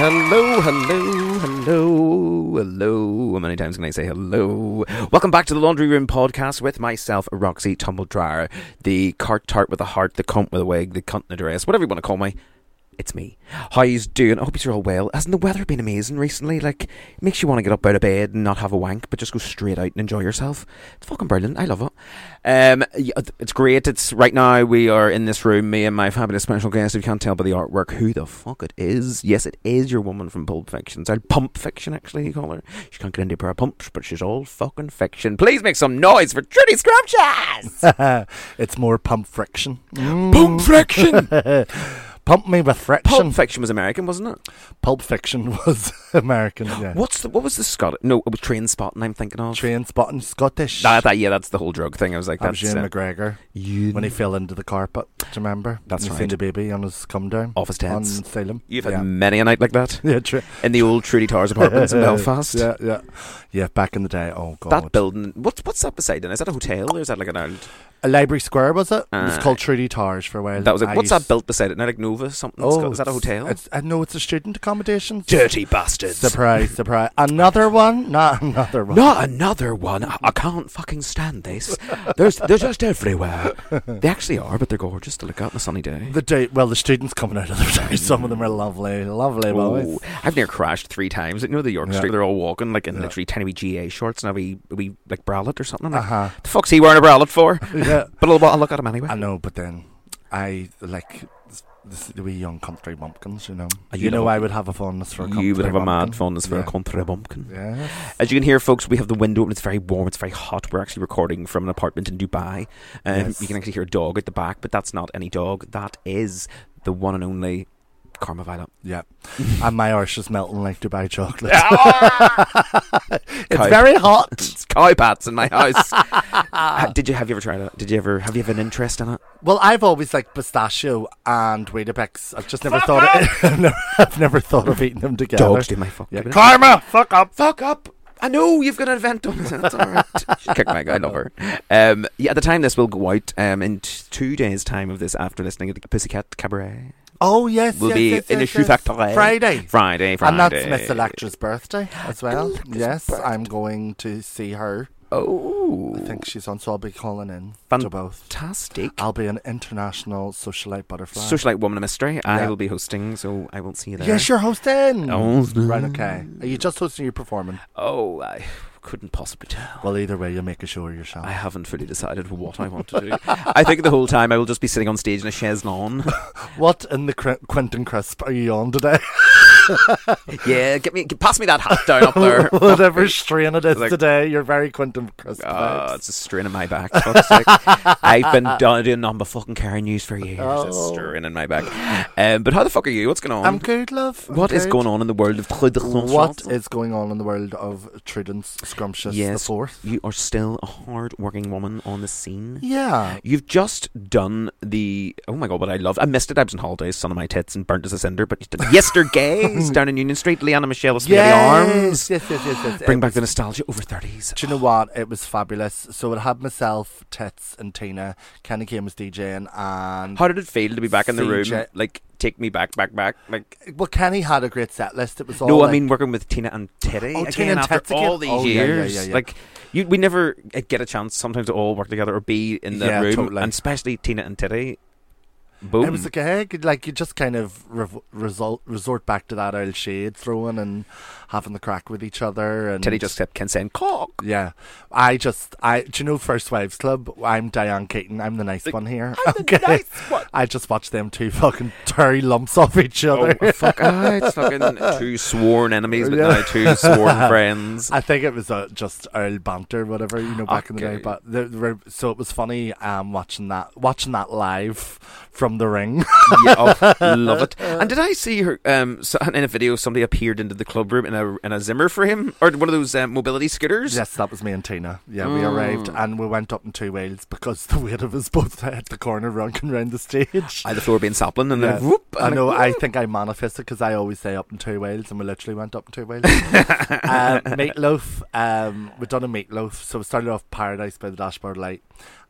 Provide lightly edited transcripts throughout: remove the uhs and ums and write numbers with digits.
Hello. How many times can I say hello? Welcome back to the Laundry Room Podcast with myself, Roxy Tumbledryer, the cart tart with a heart, the cunt with a wig, the cunt in a dress, whatever you want to call me. It's me. How yous doing? I hope you're all well. Hasn't the weather been amazing recently? Like, it makes you want to get up out of bed and not have a wank, but just go straight out and enjoy yourself. It's fucking brilliant. I love it. It's great. It's right now we are in this room, me and my fabulous special guest. If you can't tell by the artwork who the fuck it is. Yes, it is your woman from Pulp Fiction. It's Pump Fiction, actually, you call her. She can't get into a pair of pumps, but she's all fucking fiction. Please make some noise for Trudy Scrumptious! It's more Pump Friction. Pump Friction! Pump me with friction. Pulp Fiction was American, wasn't it? Pulp Fiction was American, yeah. What was the Scottish? No, it was Train Spotting I'm thinking of. Train Spotting, Scottish. Yeah, that's the whole drug thing. I was like, that was Ewan McGregor when he fell into the carpet. Do you remember? That's right. He seen the baby on his come down. Off his tents. On Salem. You've had many a night like that. Yeah, true. In the old Trudy Towers apartments in Belfast. Yeah, back in the day. Oh, God. That building, what's that beside it? Is that a hotel or is that like an old... A Library Square, was it? It was called Trudy Towers for a while. That was it. What's that built beside it? Now, like Nova something? Is that a hotel? No, it's a student accommodation. Dirty bastards. Surprise. Another one? Not another one. Not another one. I can't fucking stand this. They're just everywhere. They actually are, but they're gorgeous to look at on a sunny day. The students coming out of their day, some of them are lovely boys. I've near crashed 3 times. You know the York Street, they're all walking like in literally tiny wee GA shorts and a wee like bralette or something. Like, the fuck's he wearing a bralette for? Yeah. But I'll look at him anyway. I know, but then I like the wee young country bumpkins, you know. I would have a fondness for a country bumpkin. You would have a mad fondness for a country bumpkin. Yeah. As you can hear, folks, we have the window open. It's very warm. It's very hot. We're actually recording from an apartment in Dubai. You can actually hear a dog at the back, but that's not any dog. That is the one and only Karma Violet. Yeah. And my arse is melting like Dubai chocolate. It's very hot. It's cow pats in my house. Have you ever tried it? Have you an interest in it? Well, I've always liked pistachio and Weetabix. I've just never thought I've never thought of eating them together. Dogs do my fuck. Yeah. Karma, fuck up. I know you've got an event on. That's all right. Kick my guy, I love her. At the time this will go out, in 2 days' time of this, after listening to the Pussycat Cabaret. Oh, yes. We'll be in the Shoe Factory. Friday. And that's Miss Electra's birthday as well. Yes, I'm going to see her. Oh. I think she's on, so I'll be calling in to both. Fantastic. I'll be an international socialite butterfly. Socialite woman of mystery. I will be hosting, so I won't see you there. Yes, you're hosting. Oh, right, okay. Are you just hosting or you performing? Oh, I couldn't possibly tell. Well, either way, you'll make a show of yourself. I haven't fully decided what I want to do. I think the whole time I will just be sitting on stage in a chaise lawn. What in the Quentin Crisp are you on today? Yeah, pass me that hat down up there. Whatever strain it is today, you're very Quentin Crisp. It's a strain in my back. Fuck's sake. I've been doing on the fucking car news for years. It's a strain in my back. But how the fuck are you? What's going on? I'm good, love. What is going on in the world of Trudence? What is going on in the world of Trudence Scrumptious the Fourth? You are still a hard-working woman on the scene. Yeah. You've just done the... Oh my God, what I missed it. I was on holidays, sun of my tits and burnt as a cinder, but you did Yesterday down in Union Street, Leanna Michelle with Spaghetti Arms. Yes. Bring back the nostalgia over 30s. Do you know what? It was fabulous. So it had myself, Tits and Tina. Kenny Kane was DJing, and... How did it feel to be back in the room? Like, take me back. Like, well, Kenny had a great set list. It was all... No, I mean working with Tina and Titty again after all these years. Yeah. Like, we never get a chance sometimes to all work together or be in the room, totally. And especially Tina and Titty. Boom. It was a gag. Like, you just kind of resort back to that old shade throwing and having the crack with each other. And Teddy just kept saying cock. Yeah. Do you know First Wives Club? I'm Diane Keaton. I'm the nice one here. I'm the nice one. I just watched them two fucking tear lumps off each other. Oh, fuck. It's fucking 2 sworn enemies, but now 2 sworn friends. I think it was just old banter, whatever, back in the day. But so it was funny watching that live from the ring. Love it. And did I see her in a video? Somebody appeared into the club room in a Zimmer frame or one of those mobility scooters. Yes, that was me and Tina. Yeah, we arrived and we went up in 2 wheels because the weight of us both hit the corner running around the stage. The floor being sapling and then whoop. I know. I think I manifested because I always say up in 2 wheels, and we literally went up in 2 wheels. Meatloaf. We'd done a Meatloaf, so we started off Paradise by the Dashboard Light.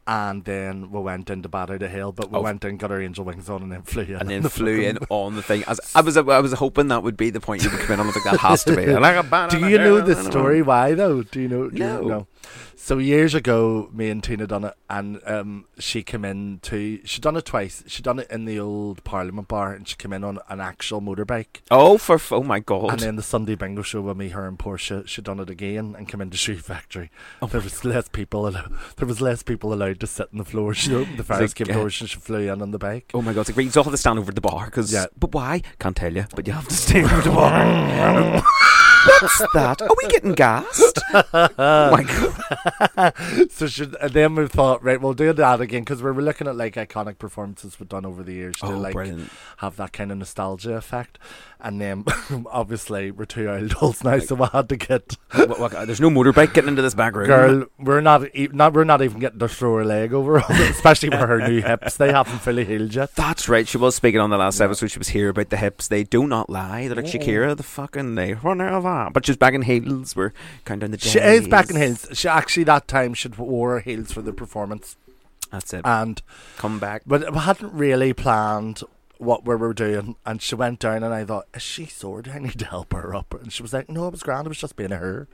And then we went into Bad Out of Hell, but we went in, got our angel wings on, and then flew in. And then flew in on the thing. I was hoping that would be the point you would come in on. I was like, that has to be. Do you know the story why, though? Do you know? No. So years ago, me and Tina done it, and she came in to... She'd done it twice. She'd done it in the old Parliament Bar, and she came in on an actual motorbike. Oh my God. And then the Sunday bingo show with me, her and Portia, she'd done it again and come into Shoe Factory. There was less people allowed to sit on the floor. She opened the fire escape doors and she flew in on the bike. Oh my God. It's like, you still have to stand over the bar. But why? Can't tell you. But you have to stay over the bar. What's that? Are we getting gassed? Oh my God. Then we thought, right, we'll do that again, because we were looking at like iconic performances we've done over the years to brilliant. Have that kind of nostalgia effect. And then obviously we're 2 adults now, so we had to get there's no motorbike getting into this back room. Girl, we're not even getting to throw her leg over, especially for her new hips. They haven't fully healed yet. That's right. She was speaking on the last episode. She was here about the hips. They do not lie. They're like Shakira. They run out of that. But she's back in heels. We're counting the days. She is back in heels. She actually that time she wore her heels for the performance. That's it. And come back. But we hadn't really planned what we were doing, and she went down, and I thought, is she sore? Do I need to help her up? And she was like, no, it was grand, it was just being her.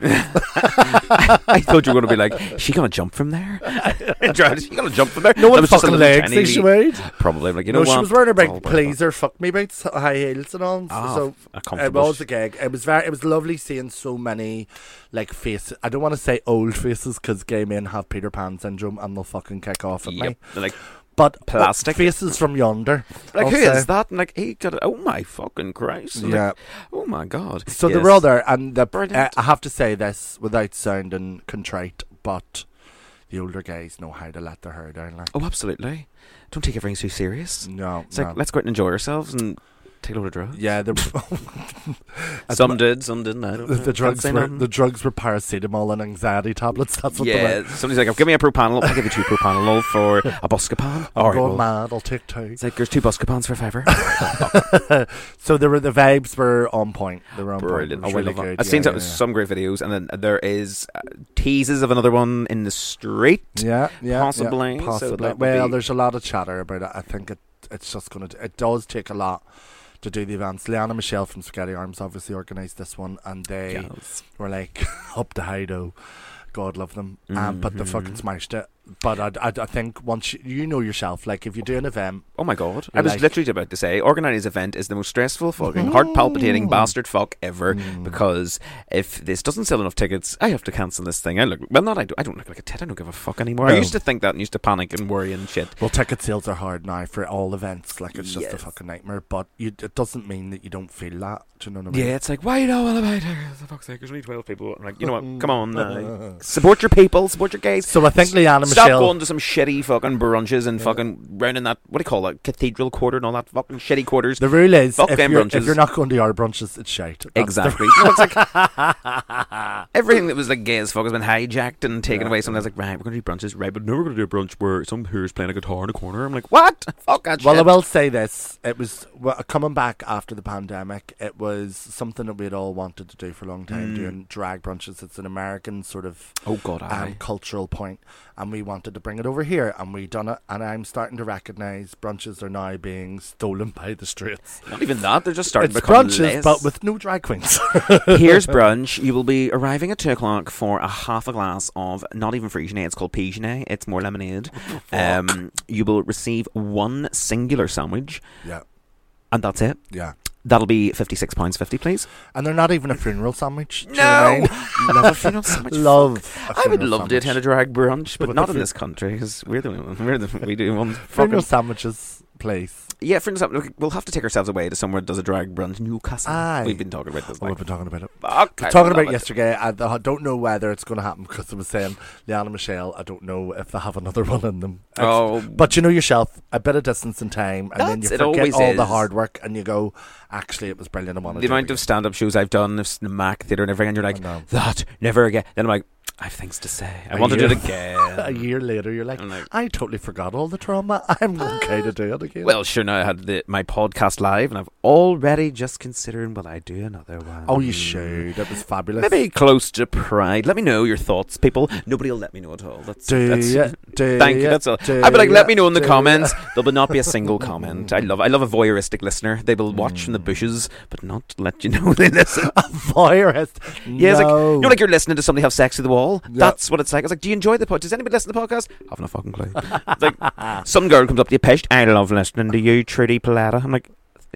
I thought you were going to be like, is she going to jump from there? Is she going to jump from there? No one fucking legs she weighed. Probably. Like, she was wearing her big pleaser fuck me boots, high heels and all. So it was a gig. It was lovely seeing so many like faces. I don't want to say old faces, because gay men have Peter Pan syndrome and they'll fucking kick off at me. They're like, but plastic faces from yonder. Like, who is that? And like, he got it. Oh my fucking Christ! Yeah. Like, oh my God. So they were all there, and I have to say this without sounding contrite, but the older guys know how to let their hair down. Like. Oh, absolutely. Don't take everything too serious. No, it's like, let's go out and enjoy ourselves and take a load of drugs. Yeah, some did, some didn't. I don't know. The drugs were paracetamol and anxiety tablets. That's what they were. Somebody's like, give me a Propanol. I'll give you 2 Propanol for a Buscopan. I'm going mad. I'll take 2. It's like, there's 2 Buscopans for $5. So the vibes were on point. They were on brilliant. point. Really good. I've seen some great videos, and then there is teases of another one in the street. Yeah, possibly. Possibly. Well, there's a lot of chatter about it. I think it's just going to. It does take a lot to do the events. Leanna Michelle from Spaghetti Arms obviously organised this one, and they were like up to Hido. God love them. But they fucking smashed it. But I think once you know yourself, like if you do an event... Oh my God. I was literally about to say, organising an event is the most stressful fucking heart-palpitating bastard fuck ever, because if this doesn't sell enough tickets, I have to cancel this thing. I don't look like a tit. I don't give a fuck anymore. No. I used to think that and used to panic and worry and shit. Well, ticket sales are hard now for all events. Like, it's just a fucking nightmare. But it doesn't mean that you don't feel that. Do you know what I mean? Yeah, it's like, why do all about it? For fuck's sake, there's only 12 people. I'm like, you know what? Come on. Support your people. Support your gays. So I think Leanna Stop Michelle... going to some shitty fucking brunches and fucking round in that, what do you call it, cathedral quarter and all that fucking shitty quarters. The rule is, if you're not going to our brunches, it's shite. Exactly. It's like everything that was like gay as fuck has been hijacked and taken away. Sometimes like, right, we're going to do brunches, right, but now we're going to do a brunch where some who's playing a guitar in a corner. I'm like, what? Fuck that shit. Well, I will say this. It was, coming back after the pandemic, it was something that we'd all wanted to do for a long time, doing drag brunches. It's an American sort of cultural point, and we wanted to bring it over here, and we done it, and I'm starting to recognise brunches are now being stolen by the streets. Not even that, they're just starting to become brunches, less. But with no drag queens. Here's brunch. You will be arriving at 2 o'clock for a half a glass of not even Frisian, it's called Pigeon. It's more lemonade. You will receive 1 singular sandwich. Yeah. And that's it. Yeah. That'll be £56.50, please. And they're not even a funeral sandwich. No! Love a funeral sandwich. I would love to attend a drag brunch, but not in this country, because we do one. Funeral sandwiches, please. Yeah, for instance, we'll have to take ourselves away to somewhere that does a drag brunch. Newcastle. Aye. We've been talking about this. We've been talking about it. Talking about it yesterday. I don't know whether it's going to happen, because I was saying, Leanna Michelle, I don't know if they have another one in them. But you know yourself, a bit of distance and time, and then you forget all the hard work, and you go, actually, it was brilliant. I want to do the amount of stand-up shows I've done, the Mac Theatre and everything, and you're like, that, never again. Then I'm like, I have things to say. I want to do it again. A year later, you're like, I totally forgot all the trauma. I'm okay to do it again. Well, sure, now I had my podcast live, and I've already just considering will I do another one. Oh, you should. It was fabulous. Maybe close to Pride. Let me know your thoughts, people. Nobody will let me know at all. Thank you. That's all. I'd be like, let me know in the comments. There will not be a single comment. I love a voyeuristic listener. They will watch from the bushes, but not let you know they listen. A voyeurist? Yeah, it's no. like you're listening to somebody have sex through the wall. Yep. That's what it's like. I was like, do you enjoy the podcast? Does anybody listen to the podcast? I haven't a fucking clue. It's like some girl comes up to you, Pish, I love listening to you, Trudy Paletta. I'm like,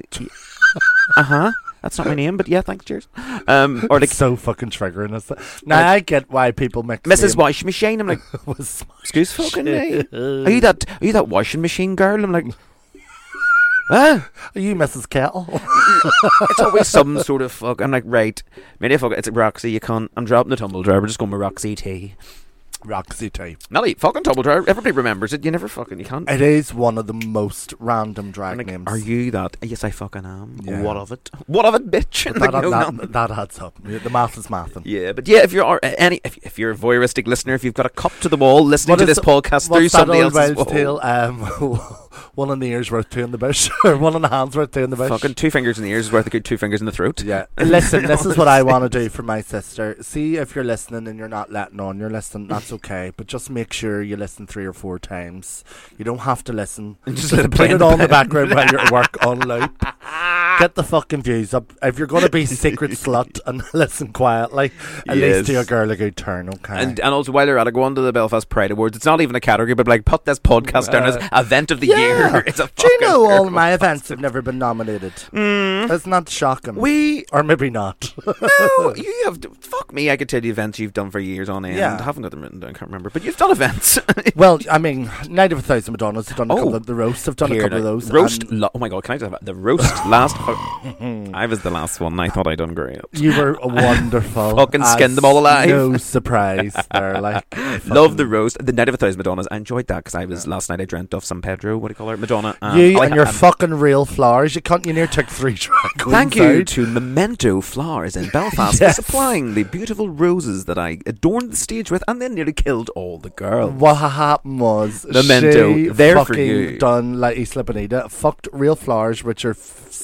that's not my name, but yeah, thanks, cheers. Or like, so fucking triggering. Now I get why people mix Mrs. Washing Machine. I'm like, excuse fucking me. Are you that washing machine girl? I'm like, are you Mrs. Kettle? It's always some sort of fuck. I'm like, right, maybe fuck. It's like Roxy. You can't. I'm dropping the tumble dryer. We're just going with Roxy T. Roxy T. Melly, fucking tumble dryer. Everybody remembers it. You never fucking. You can't. It is one of the most random drag names. Are you that? Yes, I fucking am. Yeah. What of it? What of it, bitch? That adds up. The math is mathing. Yeah, but yeah, if you're if you're a voyeuristic listener, if you've got a cup to the wall listening to this podcast through somebody else's wall. One in the ear's worth two in the bush, or one in the hand's worth two in the bush. Fucking 2 fingers in the ears is worth a good 2 fingers in the throat. Yeah. Listen, this is what I want to do for my sister. See if you're listening and you're not letting on. You're listening, that's okay. But just make sure you listen 3 or 4 times. You don't have to listen. Just let it put it on in the background while you're at work on loop. Get the fucking views up. If you're going to be secret slut and listen quietly, at least do a girl a good turn, okay? And also, while you're at it, go on to the Belfast Pride Awards. It's not even a category, but like, put this podcast down as event of the year. It's a do you know all my events have never been nominated? That's not shocking. Or maybe not. No, you have. Fuck me, I could tell you events you've done for years on end. I haven't got them written down, I can't remember. But you've done events. Well, I mean, Night of 1,000 Madonnas have done a couple of the roasts. I've done a couple of those. Oh my god, can I just have the roast last? I was the last one. I thought I'd done great. You were wonderful. Fucking skinned them all alive. No surprise there. Like, love the roast. The Night of 1,000 Madonnas. I enjoyed that because I was last night. I dreamt of San Pedro. What do you call her? Madonna. You and your fucking real flowers. You near took 3 drag queens. Thank you to Memento Flowers in Belfast for supplying the beautiful roses that I adorned the stage with, and then nearly killed all the girls. What happened was Memento, there for you. Done like Isla Bonita, fucked real flowers, which are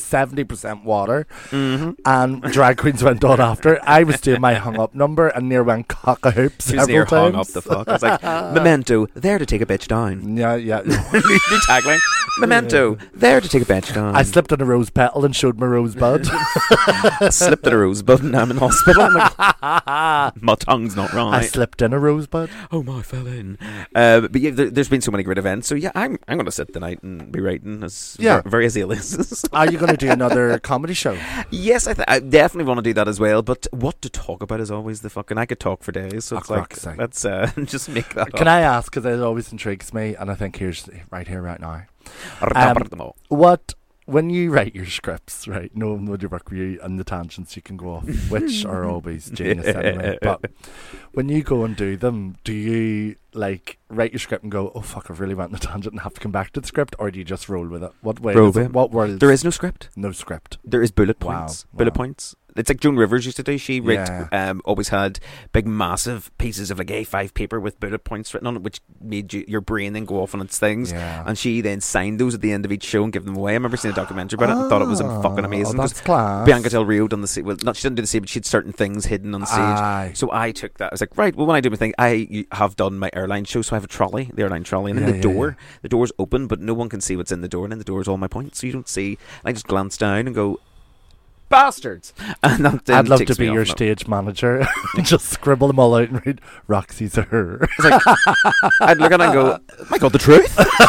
70% water, and drag queens went on after. I was doing my hung up number and near went cock a hoop several times. Hung up the fuck. I was like, Memento, there to take a bitch down. Yeah. New tagline. Memento, there to take a bitch down. I slipped on a rose petal and showed my rosebud. Slipped in a rosebud and I'm in hospital. I'm like, my tongue's not right. I slipped in a rosebud. Oh my, I fell in. But yeah, there's been so many great events. So yeah, I'm going to sit tonight and be writing as various aliases. Are you going to do another comedy show? Yes, I definitely want to do that as well. But what to talk about is always the fucking. I could talk for days. So it's like, let's just make that up. Can I ask, because it always intrigues me, and I think here's right here, right now. When you write your scripts, right, no one would work with you and the tangents you can go off, which are always genius anyway, but when you go and do them, do you like write your script and go, oh fuck, I've really went on a tangent and have to come back to the script, or do you just roll with it? What way? What world? There is no script. No script. There is bullet points. Wow. Bullet points. It's like Joan Rivers used to do. She always had big, massive pieces of like A5 paper with bullet points written on it, which made your brain then go off on its things. Yeah. And she then signed those at the end of each show and gave them away. I remember seeing a documentary about it and thought it was fucking amazing. That's class. Bianca Del Rio done the same. Well, she didn't do the same, but she had certain things hidden on stage. So I took that. I was like, right, well, when I do my thing, I have done my airline show, so I have a trolley, the airline trolley, and then the door's open, but no one can see what's in the door, and then the door is all my points, so you don't see. And I just glance down and go, bastards. And I'd love to be your stage manager. Just scribble them all out and read Roxy's or her. Like, I'd look at it and go, my god, the truth.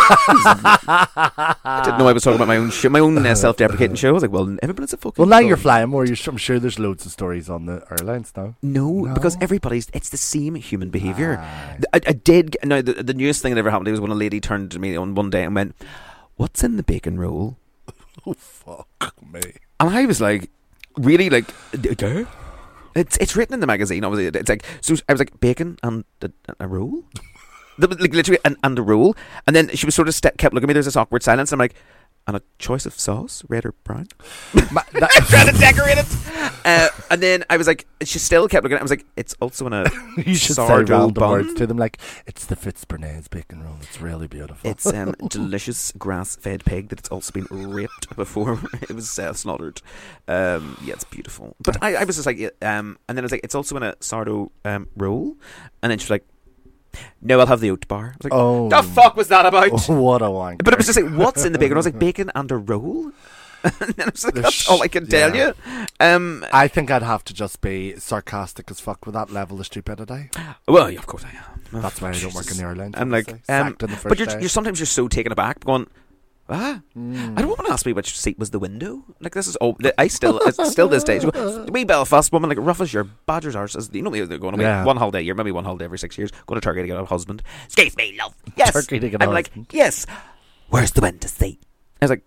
I didn't know I was talking about my own show, my own self-deprecating show. I was like, well, everybody's a fucking now you're flying more. I'm sure there's loads of stories on the airlines now. No, because it's the same human behaviour. I did. Now the newest thing that ever happened was when a lady turned to me on one day and went, what's in the bacon roll? Oh fuck me. And I was like, really, like, it's written in the magazine. Obviously, it's like, so I was like, bacon and a roll, like literally, and a roll. And then she was sort of kept looking at me. There's this awkward silence. I'm like, and a choice of sauce, red or brown. That, Trying to decorate it. And then I was like, she still kept looking at it. I was like, it's also in a you should say sourdough random bun. words to them like, it's the Fitzbernay's bacon roll. It's really beautiful. It's delicious grass-fed pig that it's also been raped before it was slaughtered. Yeah, it's beautiful. But I was just like, and then I was like, it's also in a sourdough roll. And then she was like, no, I'll have the oat bar. I was like, oh, the fuck was that about? What a wank! But it was just like, what's in the bacon? I was like, bacon and a roll. And then I was like, that's all I can tell you. I think I'd have to just be sarcastic as fuck with that level of stupidity. Well, yeah, of course I am. That's why I don't work in the airlines. I'm like, sacked in the first but day. you're sometimes you're so taken aback, going, I don't want to ask me which seat was the window. Like, this is it's still this day. So, wee Belfast woman, like rough as your badger's arse, as you know, they're going away one holiday a year, maybe one holiday every 6 years. Go to Turkey to get a husband. Excuse me, love. Yes. Turkey to get a I'm husband. like, yes. Where's the window seat? I was like,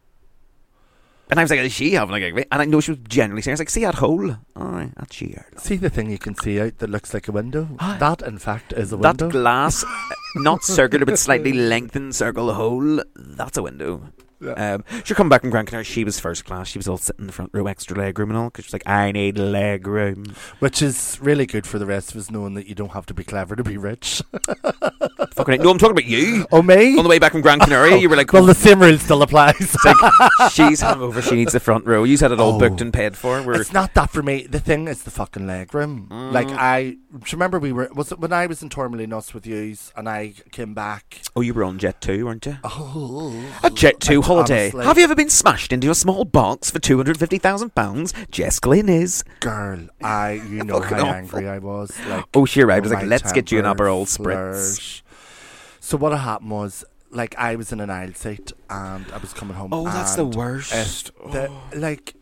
and I was like, is she having like a... And I know she was genuinely saying, I was like, see that hole? Alright, that's she here. See the thing you can see out that looks like a window? That, in fact, is a window. That glass, not circular, but slightly lengthened circle hole, that's a window. Yeah. She come back from Gran Canaria. She was first class. She was all sitting in the front row, extra leg room and all, because she's like, I need leg room. Which is really good for the rest of us, knowing that you don't have to be clever to be rich. Fucking no, I'm talking about you. Oh, me? On the way back from Gran Canaria, you were like, well, the same rule still applies. It's like, she's hungover, she needs the front row. You had it all booked and paid for. It's not that for me. The thing is the fucking leg room. Like, I remember was it when I was in Torremolinos with yous and I came back? Oh, you were on Jet 2, weren't you? Oh, A Jet 2 holiday. Honestly, have you ever been smashed into a small box for £250,000? Jess Glynn is. Girl, you know how angry I was. Like, oh, sure, right. I was like, my let's get you an temper Aperol flares. Spritz. So what had happened was, like, I was in an aisle seat and I was coming home. Oh, that's the worst. Like,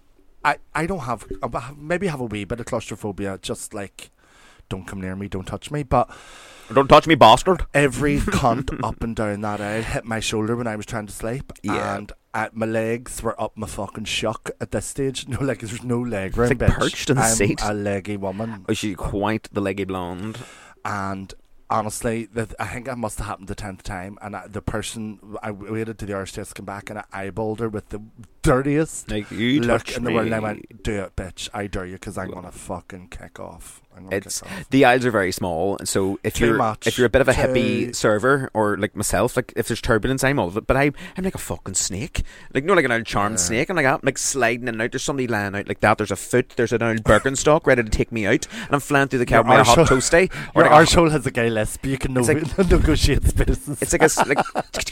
I don't have, maybe have a wee bit of claustrophobia. Just like, don't come near me, don't touch me. But don't touch me, bastard. every cunt up and down that aisle hit my shoulder when I was trying to sleep. Yeah. And my legs were up my fucking shuck at this stage. No, like, there's no leg room, It's like bitch. perched in the I'm seat. a leggy woman. Oh, she's quite the leggy blonde. And honestly, I think that must have happened the 10th time. And the person, I waited till the Irish come back and I eyeballed her with the dirtiest Like, you look touch in the me. world. And I went, do it, bitch. I dare you, because I'm going to fucking kick off. The aisles are very small, and so if you're a bit of a hippie server, or like myself, like if there's turbulence, I'm all of it. But I'm like a fucking snake, like like an old charmed snake. I'm like sliding in and out. There's somebody lying out like that. There's a foot. There's an old Birkenstock ready to take me out, and I'm flying through the cab with a hot toasty. Or like our show has a gay lisp. You can negotiate spaces. It's like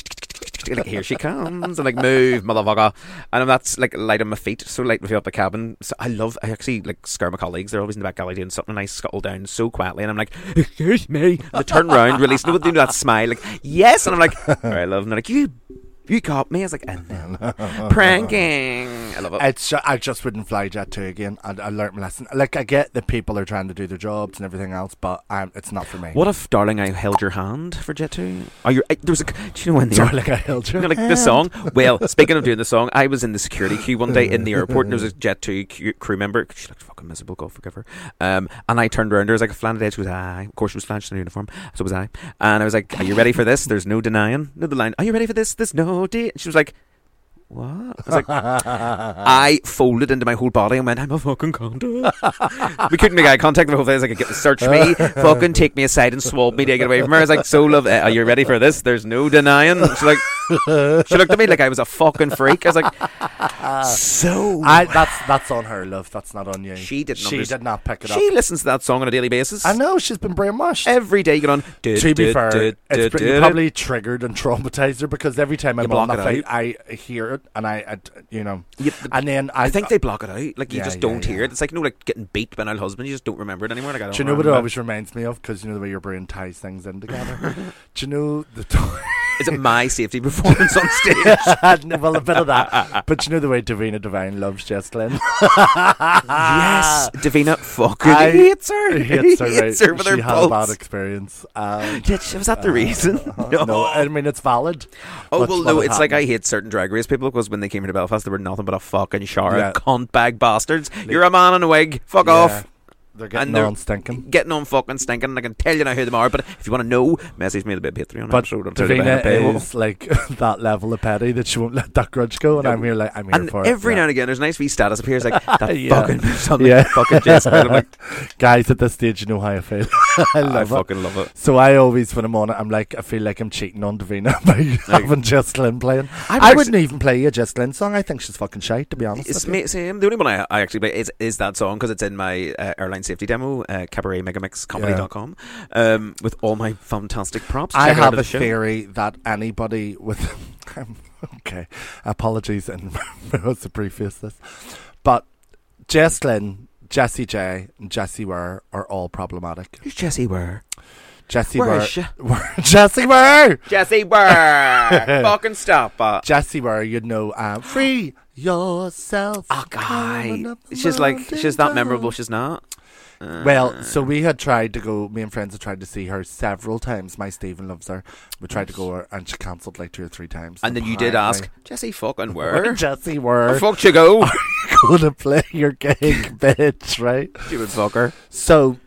like here she comes, and like move, motherfucker, and that's like light on my feet, so light my feet up the cabin. So I actually like scare my colleagues. They're always in the back gallery doing something, and I scuttle down so quietly, and I'm like, excuse me, and they turn around, release, do that smile, like yes, and I'm like, I love, and they're like, you caught me. I was like, and then pranking. I love it. I just wouldn't fly Jet 2 again. I learnt my lesson. Like, I get that people are trying to do their jobs and everything else, but it's not for me. What if, darling, I held your hand for Jet 2? Do you know when darling, I held your hand? Like the song? Well, speaking of doing the song, I was in the security queue one day in the airport, and there was a Jet 2 crew member. She looked fucking miserable, God forgive her. And I turned around, there was like a flan day. She was, aye. Of course, she was flanched in her uniform, so was I. And I was like, are you ready for this? There's no denying. No, the line, are you ready for this? There's no day. And she was like, what? I was like, I folded into my whole body and went, I'm a fucking cunt. We couldn't make eye contact the whole thing. I was like, search me, fucking take me aside and swab me to get away from her. I was like, so love, are you ready for this? There's no denying. She's like, she looked at me like I was a fucking freak. I was like, that's on her, love. That's not on you. She did not pick it up. She listens to that song on a daily basis. I know, she's been brainwashed. Every day you get on. To be fair, it's probably triggered and traumatized her, because every time I'm on that flight, I hear it, and and then I think they block it out. Like, you just don't hear it. It's like, like getting beat by an old husband. You just don't remember it anymore. Like, do you know what it always reminds me of? Because you know the way your brain ties things in together. Do you know the is it my safety performance on stage? Well, a bit of that. But you know the way Davina Devine loves Jess Glynn? Yes, Davina fucking hates her. Hates her with her she had a bad experience. Was that the reason? No, I mean, it's valid. Oh, well, no, it's like I hate certain Drag Race people, because when they came here to Belfast, they were nothing but a fucking shower of cunt bag bastards. You're a man in a wig. Fuck off. They're getting on stinking. Getting on fucking stinking. And I can tell you now who they are, but if you want to know, message me a bit Patreon. But Davina is like that level of petty that she won't let that grudge go, and I'm here for it. Every now and again, there's a nice wee status appears like that fucking Jessica. I'm like, guys, at this stage, you know how I feel. I fucking love it. So I always, when I'm on it, I feel like I'm cheating on Davina by having Jess Lynn playing. I wouldn't even play a Jess Lynn song. I think she's fucking shite, to be honest. It's same. The only one I actually play is that song because it's in my airline safety demo, cabaretmegamixcomedy.com, with all my fantastic props. I have a theory that anybody with okay, apologies and to preface this, but Jess Lynn, Jessie J, and Jessie Ware are all problematic. Who's Jessie Ware? Jessie Where Ware. is she? Jessie Ware. Jessie Ware. Fucking stop. Jessie Ware, you'd know. Free yourself. Oh, guy. She's that memorable. She's not. Well, so we had tried to go. Me and friends had tried to see her several times. My Stephen loves her. We tried to go, and she cancelled like 2 or 3 times. And then you did ask Jessie fucking Ware. Jessie Ware. Where fuck you go? Are you going to play your gig, bitch? Right? She would fuck her. So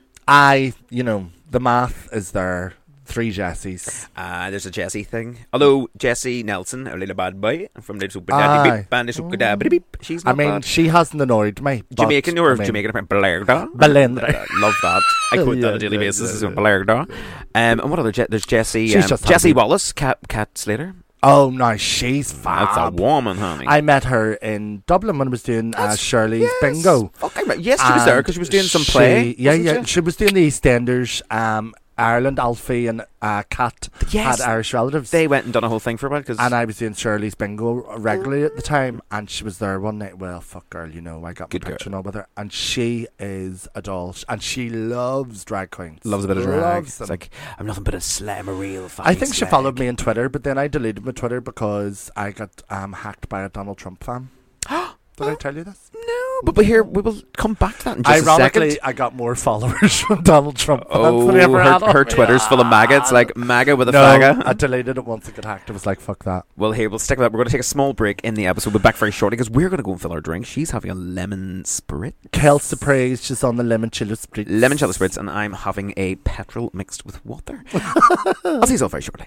the math is there. 3 Jessies. There's a Jessie thing. Although Jessie Nelson, a little bad boy from the Super Daddy Beep Band, she's not bad. She hasn't annoyed me. Jamaican or Jamaican Belinda. Love that. I quote that on a daily basis. Belinda. And what other? There's Jessie. Jessie Wallace, Cat Slater. Oh no, she's fab. That's a woman, honey. I met her in Dublin when I was doing Shirley's Bingo. Yes, she was there because she was doing some play. Yeah. She was doing the EastEnders. Ireland, Alfie and Kat had Irish relatives. They went and done a whole thing for a while. And I was doing Shirley's Bingo regularly at the time, and she was there one night. Well, fuck girl, I got my picture now with her, and she is a doll, and she loves drag queens. Loves a bit of drag. It's like, I'm nothing but a slam, a real fucking I think she followed me on Twitter, but then I deleted my Twitter because I got hacked by a Donald Trump fan. Did I tell you this? No, but we will come back to that in just Ironically, a second. I got more followers from Donald Trump than I ever had. Her Twitter's full of maggots, like MAGA with a faggot. I deleted it once it got hacked. I was like, fuck that. Well, here, we'll stick with that. We're going to take a small break in the episode. We'll be back very shortly because we're going to go and fill our drink. She's having a lemon spritz. Kelsey Praise, she's on the limoncello spritz. Limoncello spritz, and I'm having a petrol mixed with water. I'll see you all very shortly.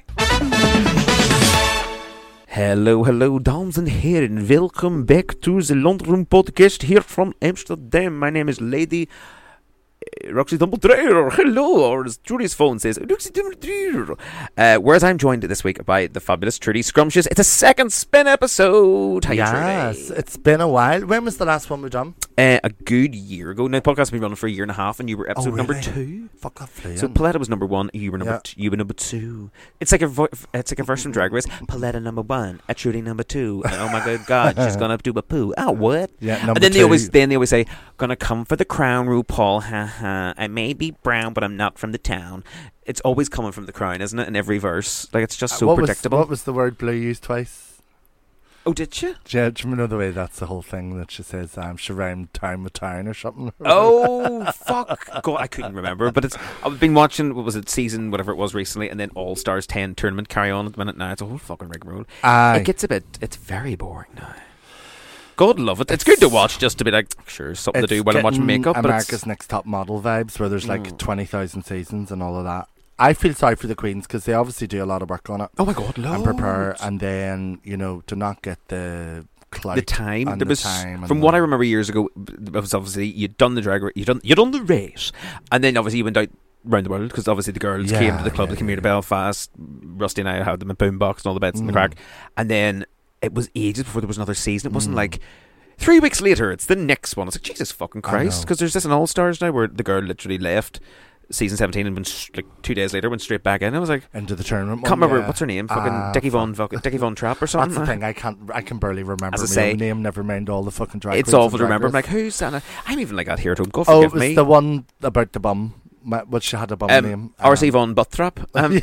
Hello, dames and heren. Welcome back to the London podcast here from Amsterdam. My name is Lady Roxy Dumbledore. Hello, or as Trudy's phone says, Roxy Dumbledore. Whereas I'm joined this week by the fabulous Trudy Scrumptious. It's a second spin episode. Hi, yes, Trudy. It's been a while. When was the last one we done? A good year ago. Now, the podcast has been running for a year and a half, and you were episode number 2. Fuck off, Liam. So Paletta was number 1, you were number 2. You were number 2. It's like a verse from Drag Race. Paletta number 1, a Trudy number 2. And oh my good God, she's gonna do a poo. Oh, what? Yeah, number and then 2. they always say, gonna come for the crown, RuPaul. Ha ha. I may be brown, but I'm not from the town. It's always coming from the crown, isn't it? In every verse, like it's just so predictable. What was the word Blue used twice? Oh, did she? Yeah, do you know the way that's the whole thing that she says, she rhymed town with town or something? Oh, fuck. God, I couldn't remember. But I've been watching, what was it, season, whatever it was recently, and then All Stars 10 tournament carry on at the minute now. It's a whole fucking rigmarole. It gets it's very boring now. God love it. It's good to watch just to be like, sure, something to do while I'm watching makeup. America's Next Top Model vibes where there's like 20,000 seasons and all of that. I feel sorry for the queens because they obviously do a lot of work on it. Oh my God, loads. And prepare, and then to not get the clout, the time. And there was from what I remember years ago. It was obviously you'd done the drag race, you'd done the race, and then obviously you went out round the world because obviously the girls came to the club. They came here to Belfast. Rusty and I had them in Boombox and all the beds in the crack, and then it was ages before there was another season. It wasn't like 3 weeks later. It's the next one. It's like Jesus fucking Christ, because there's this in All Stars now where the girl literally left season 17 and went like 2 days later went straight back in. I was like into the tournament. Can't remember what's her name. Fucking Dickie Von Trapp or something. That's the thing. I can barely remember my own name. Never mind all the fucking drag. It's awful to remember. I'm like, who's Anna? I'm even like that here at home. Go it forgive was me. The one about the bum. What she had a bum name. RC Von Buttrap. And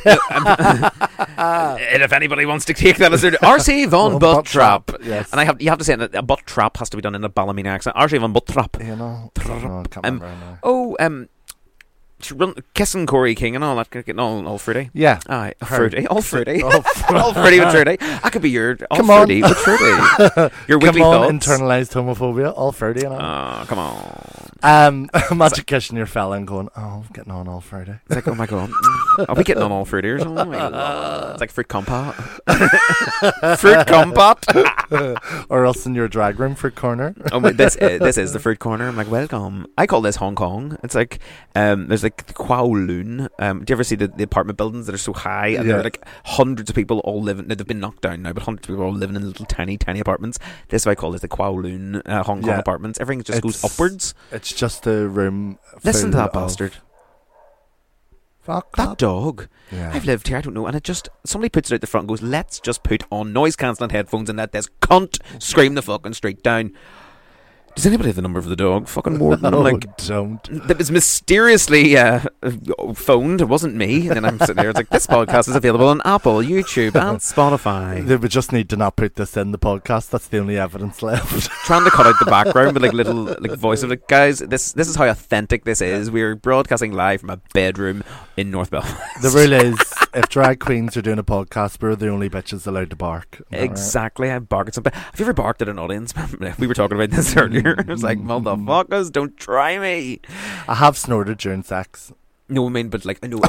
if anybody wants to take that as their RC Von Buttrap. Yes. And you have to say a butt trap has to be done in a Ballymena accent. RC Von Buttrap. I can't remember now. kissing Corey King and all that, getting all fruity. Yeah. Aye, fruity, all fruity, all fruity with fruity. I could be your all Come fruity with fruity. Your weekly Come on, thoughts. internalized homophobia, all fruity and all. Oh, come on. Imagine kissing your fella and going, "Oh, I'm getting on all Friday." It's like, oh my god, are we getting on all fruity or something? Oh my God. It's like fruit compote. Fruit compote. Or else in your drag room fruit corner. Oh, wait, this is the fruit corner. I'm like, welcome. I call this Hong Kong. It's like, there's like the Kowloon. Do you ever see the apartment buildings that are so high and there are like hundreds of people all living? They've been knocked down now, but hundreds of people all living in little tiny apartments. This is what I call this the Kowloon Hong Kong apartments. Everything just goes upwards. It's just a room. Listen to that bastard. Fuck that dog. Yeah. I've lived here, I don't know, and it just, somebody puts it out the front and goes, let's just put on noise cancelling headphones and let this cunt scream the fucking street down. Does anybody have the number of the dog? Fucking Morton. No, like, don't. That was mysteriously phoned. It wasn't me. And then I'm sitting there. It's like, this podcast is available on Apple, YouTube, and Spotify. They would just need to not put this in the podcast. That's the only evidence left. Trying to cut out the background with like little like voice of like, guys, this is how authentic this is. We're broadcasting live from a bedroom in North Belfast. The rule is, if drag queens are doing a podcast, we're the only bitches allowed to bark. Exactly. Right? I bark at something. Have you ever barked at an audience? We were talking about this earlier. It's like, motherfuckers, don't try me. I have snorted during sex. No, I mean, but like, no.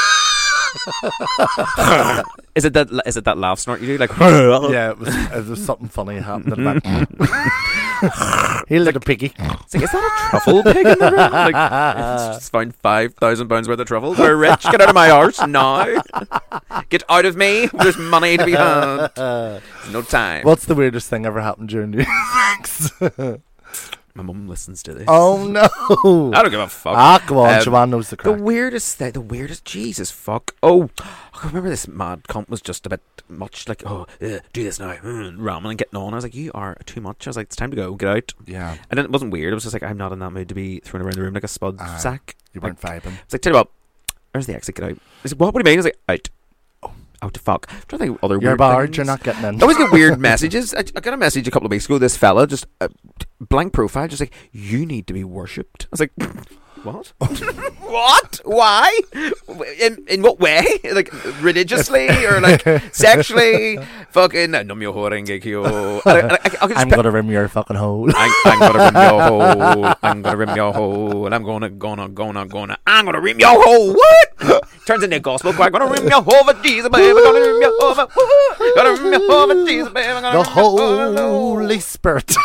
Is it that laugh snort you do? Like, yeah, it was something funny happening. He little piggy. It's like, is that a truffle pig in the room? Like, it's just found £5,000 worth of truffles. We're rich. Get out of my arse now. Get out of me. There's money to be had. There's no time. What's the weirdest thing ever happened during your sex? My mum listens to this. Oh no! I don't give a fuck. Come on, Joanne knows the crack. The weirdest, Jesus fuck. Oh, I remember this mad cunt was just a bit much like, do this now, ramming and getting on. I was like, you are too much. I was like, it's time to go, get out. Yeah. And then it wasn't weird. It was just like, I'm not in that mood to be thrown around the room like a spud sack. You weren't vibing. It's like, tell you what, where's the exit? Get out. I said, what do you mean? I was like, out. Out to fuck. I'm trying to think of other You're weird barred, things. You're not getting in. I always get weird messages. I got a message a couple of weeks ago. This fella, just blank profile, just like, you need to be worshipped. I was like, what? What? Why? In what way? Like, religiously or like sexually? Fucking I'm going to rim your fucking hole. I'm going to rim your hole. I'm going to rim your hole. And I'm going to I'm going to rim your hole. What? Turns into a gospel choir. I'm going to rim your hole for Jesus, baby. I'm going to rim your hole for going to rim your hole for Jesus, baby. The Holy Spirit.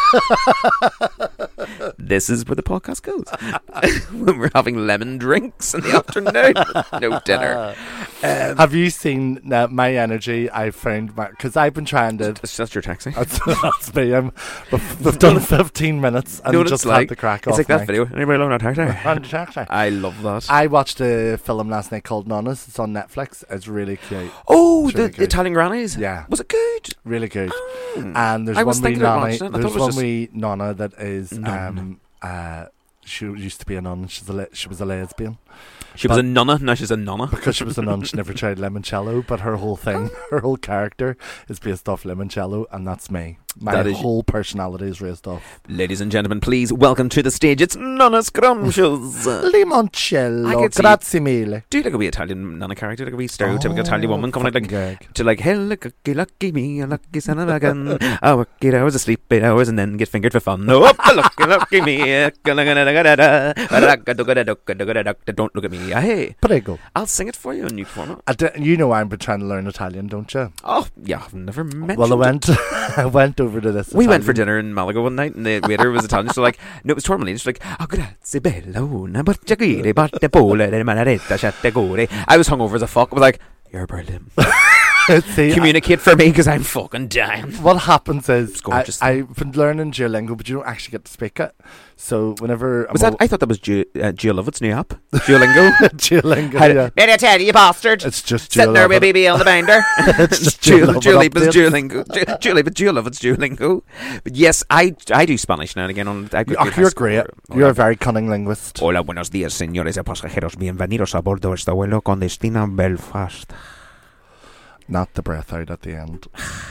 This is where the podcast goes. When we're having lemon drinks in the afternoon, no dinner. Have you seen my energy? I found because I've been trying to. That's your taxi. That's me. We've done 15 minutes and just had the crack off. It's like that video. Anybody alone on taxi? Taxi. I love that. I watched a film last night called Nonnas. It's on Netflix. It's really cute. Oh, it's really the Italian grannies. Yeah, was it good? Really good. Oh. And there's one wee nonna. There's one wee nonna that is she used to be a nun. She was a lesbian. She was a nonna. Now she's a nonna. Because she was a nun, she never tried limoncello. But her whole thing, her whole character, is based off limoncello, and that's me. My whole personality is raised off. Ladies and gentlemen, please welcome to the stage. It's Nonna Scrumptious. Limoncello. Grazie mille. Do like a wee Italian nonna character, like a wee stereotypical Italian woman coming out like to like, hey, lucky me, a lucky son of a gun. I work 8 hours, I sleep 8 hours, and then get fingered for fun. Oh, lucky me. Don't look at me. Hey, Prego. I'll sing it for you in new format. You know I've been trying to learn Italian, don't you? Oh, yeah, I've never mentioned Well, I went over to this. We went for dinner in Malaga one night, and the waiter was Italian. So like, no, it was Tormalina. She's like, oh, grazie bella una bottigliere batte pole de manaretta chatte gore. I was hungover as a fuck. I was like, you're brilliant. See, communicate for me because I'm fucking dying. What happens is I've been learning Duolingo, but you don't actually get to speak it. So whenever I thought that was Duolingo's new app. Duolingo. Duolingo. Yeah. Better tell you, bastard. It's just sitting there with baby on the binder. It's just Duolingo's Duolingo. But yes, I do Spanish now and again. You're great. You're a very cunning linguist. Hola, buenos días, señores y pasajeros. Bienvenidos a bordo este vuelo con destino Belfast. Not the breath out at the end.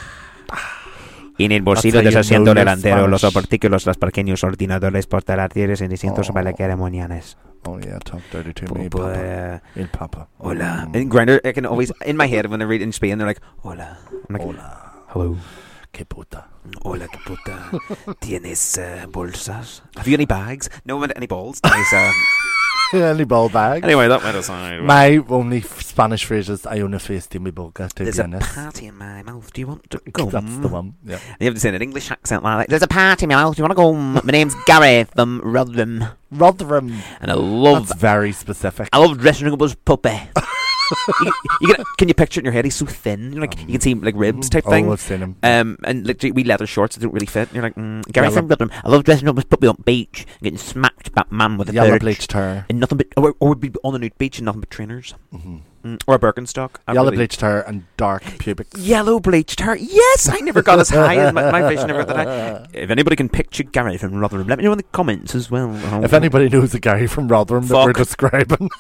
En el bolsillo del asiento delantero, los artículos, los pequeños ordenadores portátiles en distintos ceremoniales. Oh yeah, talk dirty to me, But, Papa. El Papa. Hola. In Grindr, I can always, in my head, when I read in Spain, they're like, hola. I'm like, Hola. hello. Que puta. Hola, que puta. ¿Tienes bolsas? Have you any bags? No one any balls. Nice, Any ball bag. anyway, that went aside. My only Spanish phrase is "Hay una fiesta en mi boca." To There's be a honest, party in my mouth. Do you want to go? that's the one. Yeah. You have to say in an English accent like that. There's a party in my mouth. Do you want to go? My name's Gary from Rotherham, Rotherham. and I love That's very specific. dressing up as puppy. Can you picture it in your head? He's so thin. You're like you can see like ribs type thing. Oh, I've seen him. And like wee leather shorts that don't really fit. And you're like Gary Yellow- from Rotherham. I love dressing up as puppy on beach and getting smacked by man with a Yellow birch bleached hair. and nothing but or would be on the nude beach and nothing but trainers or a Birkenstock. Yellow bleached hair and dark pubic. Yellow bleached hair. Yes, I never got as high as my vision never got that high. If anybody can picture Gary from Rotherham, let me know in the comments as well. If anybody knows a guy from Rotherham that we're describing.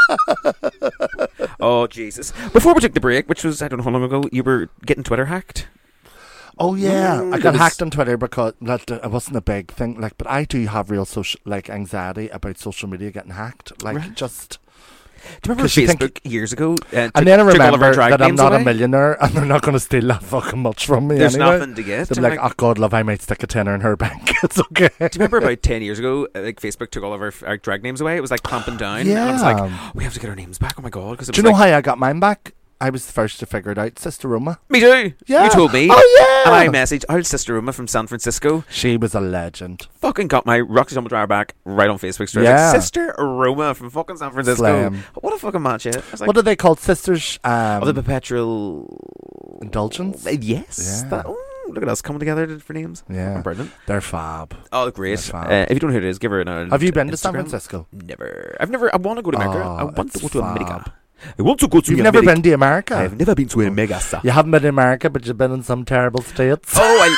Oh Jesus! Before we took the break, which was I don't know how long ago, you were getting Twitter hacked. Oh yeah, I that got was- hacked on Twitter because it wasn't a big thing. Like, but I do have real social anxiety about social media getting hacked. Like, Right. just. Do you remember 'Cause you Facebook years ago? And then I took all of our remember drag that I'm names not away? a millionaire and they're not going to steal that fucking much from me. There's anyway. nothing to get. They'll I'm be like, oh God, love, I might stick a tenner in her bank. It's okay. do you remember about 10 years ago, like Facebook took all of our drag names away? It was like clamping down. And I was like, Yeah. we have to get our names back. Oh my God. Do you know how I got mine back? I was the first to figure it out. Sister Roma. Me too. Yeah. You told me. Oh yeah. And I messaged our sister Roma from San Francisco. She was a legend. Fucking got my Roxy Dumbledore back right on Facebook straight. Yeah. Like, Sister Roma from fucking San Francisco. Slam. What a fucking match it. I was like, What are they called? Sisters? of the perpetual Indulgence? Yes. Yeah. That, look at us coming together for names. Yeah. Brilliant. They're fab. Oh, great. That's fab. If you don't know who it is, give her an Have you been to Instagram. San Francisco? Never. I want to go to America. Oh, I want to go it's to fab. America. I want to go to You've never America. been to America? I've never been to America, sir. You haven't been to America, but you've been in some terrible states.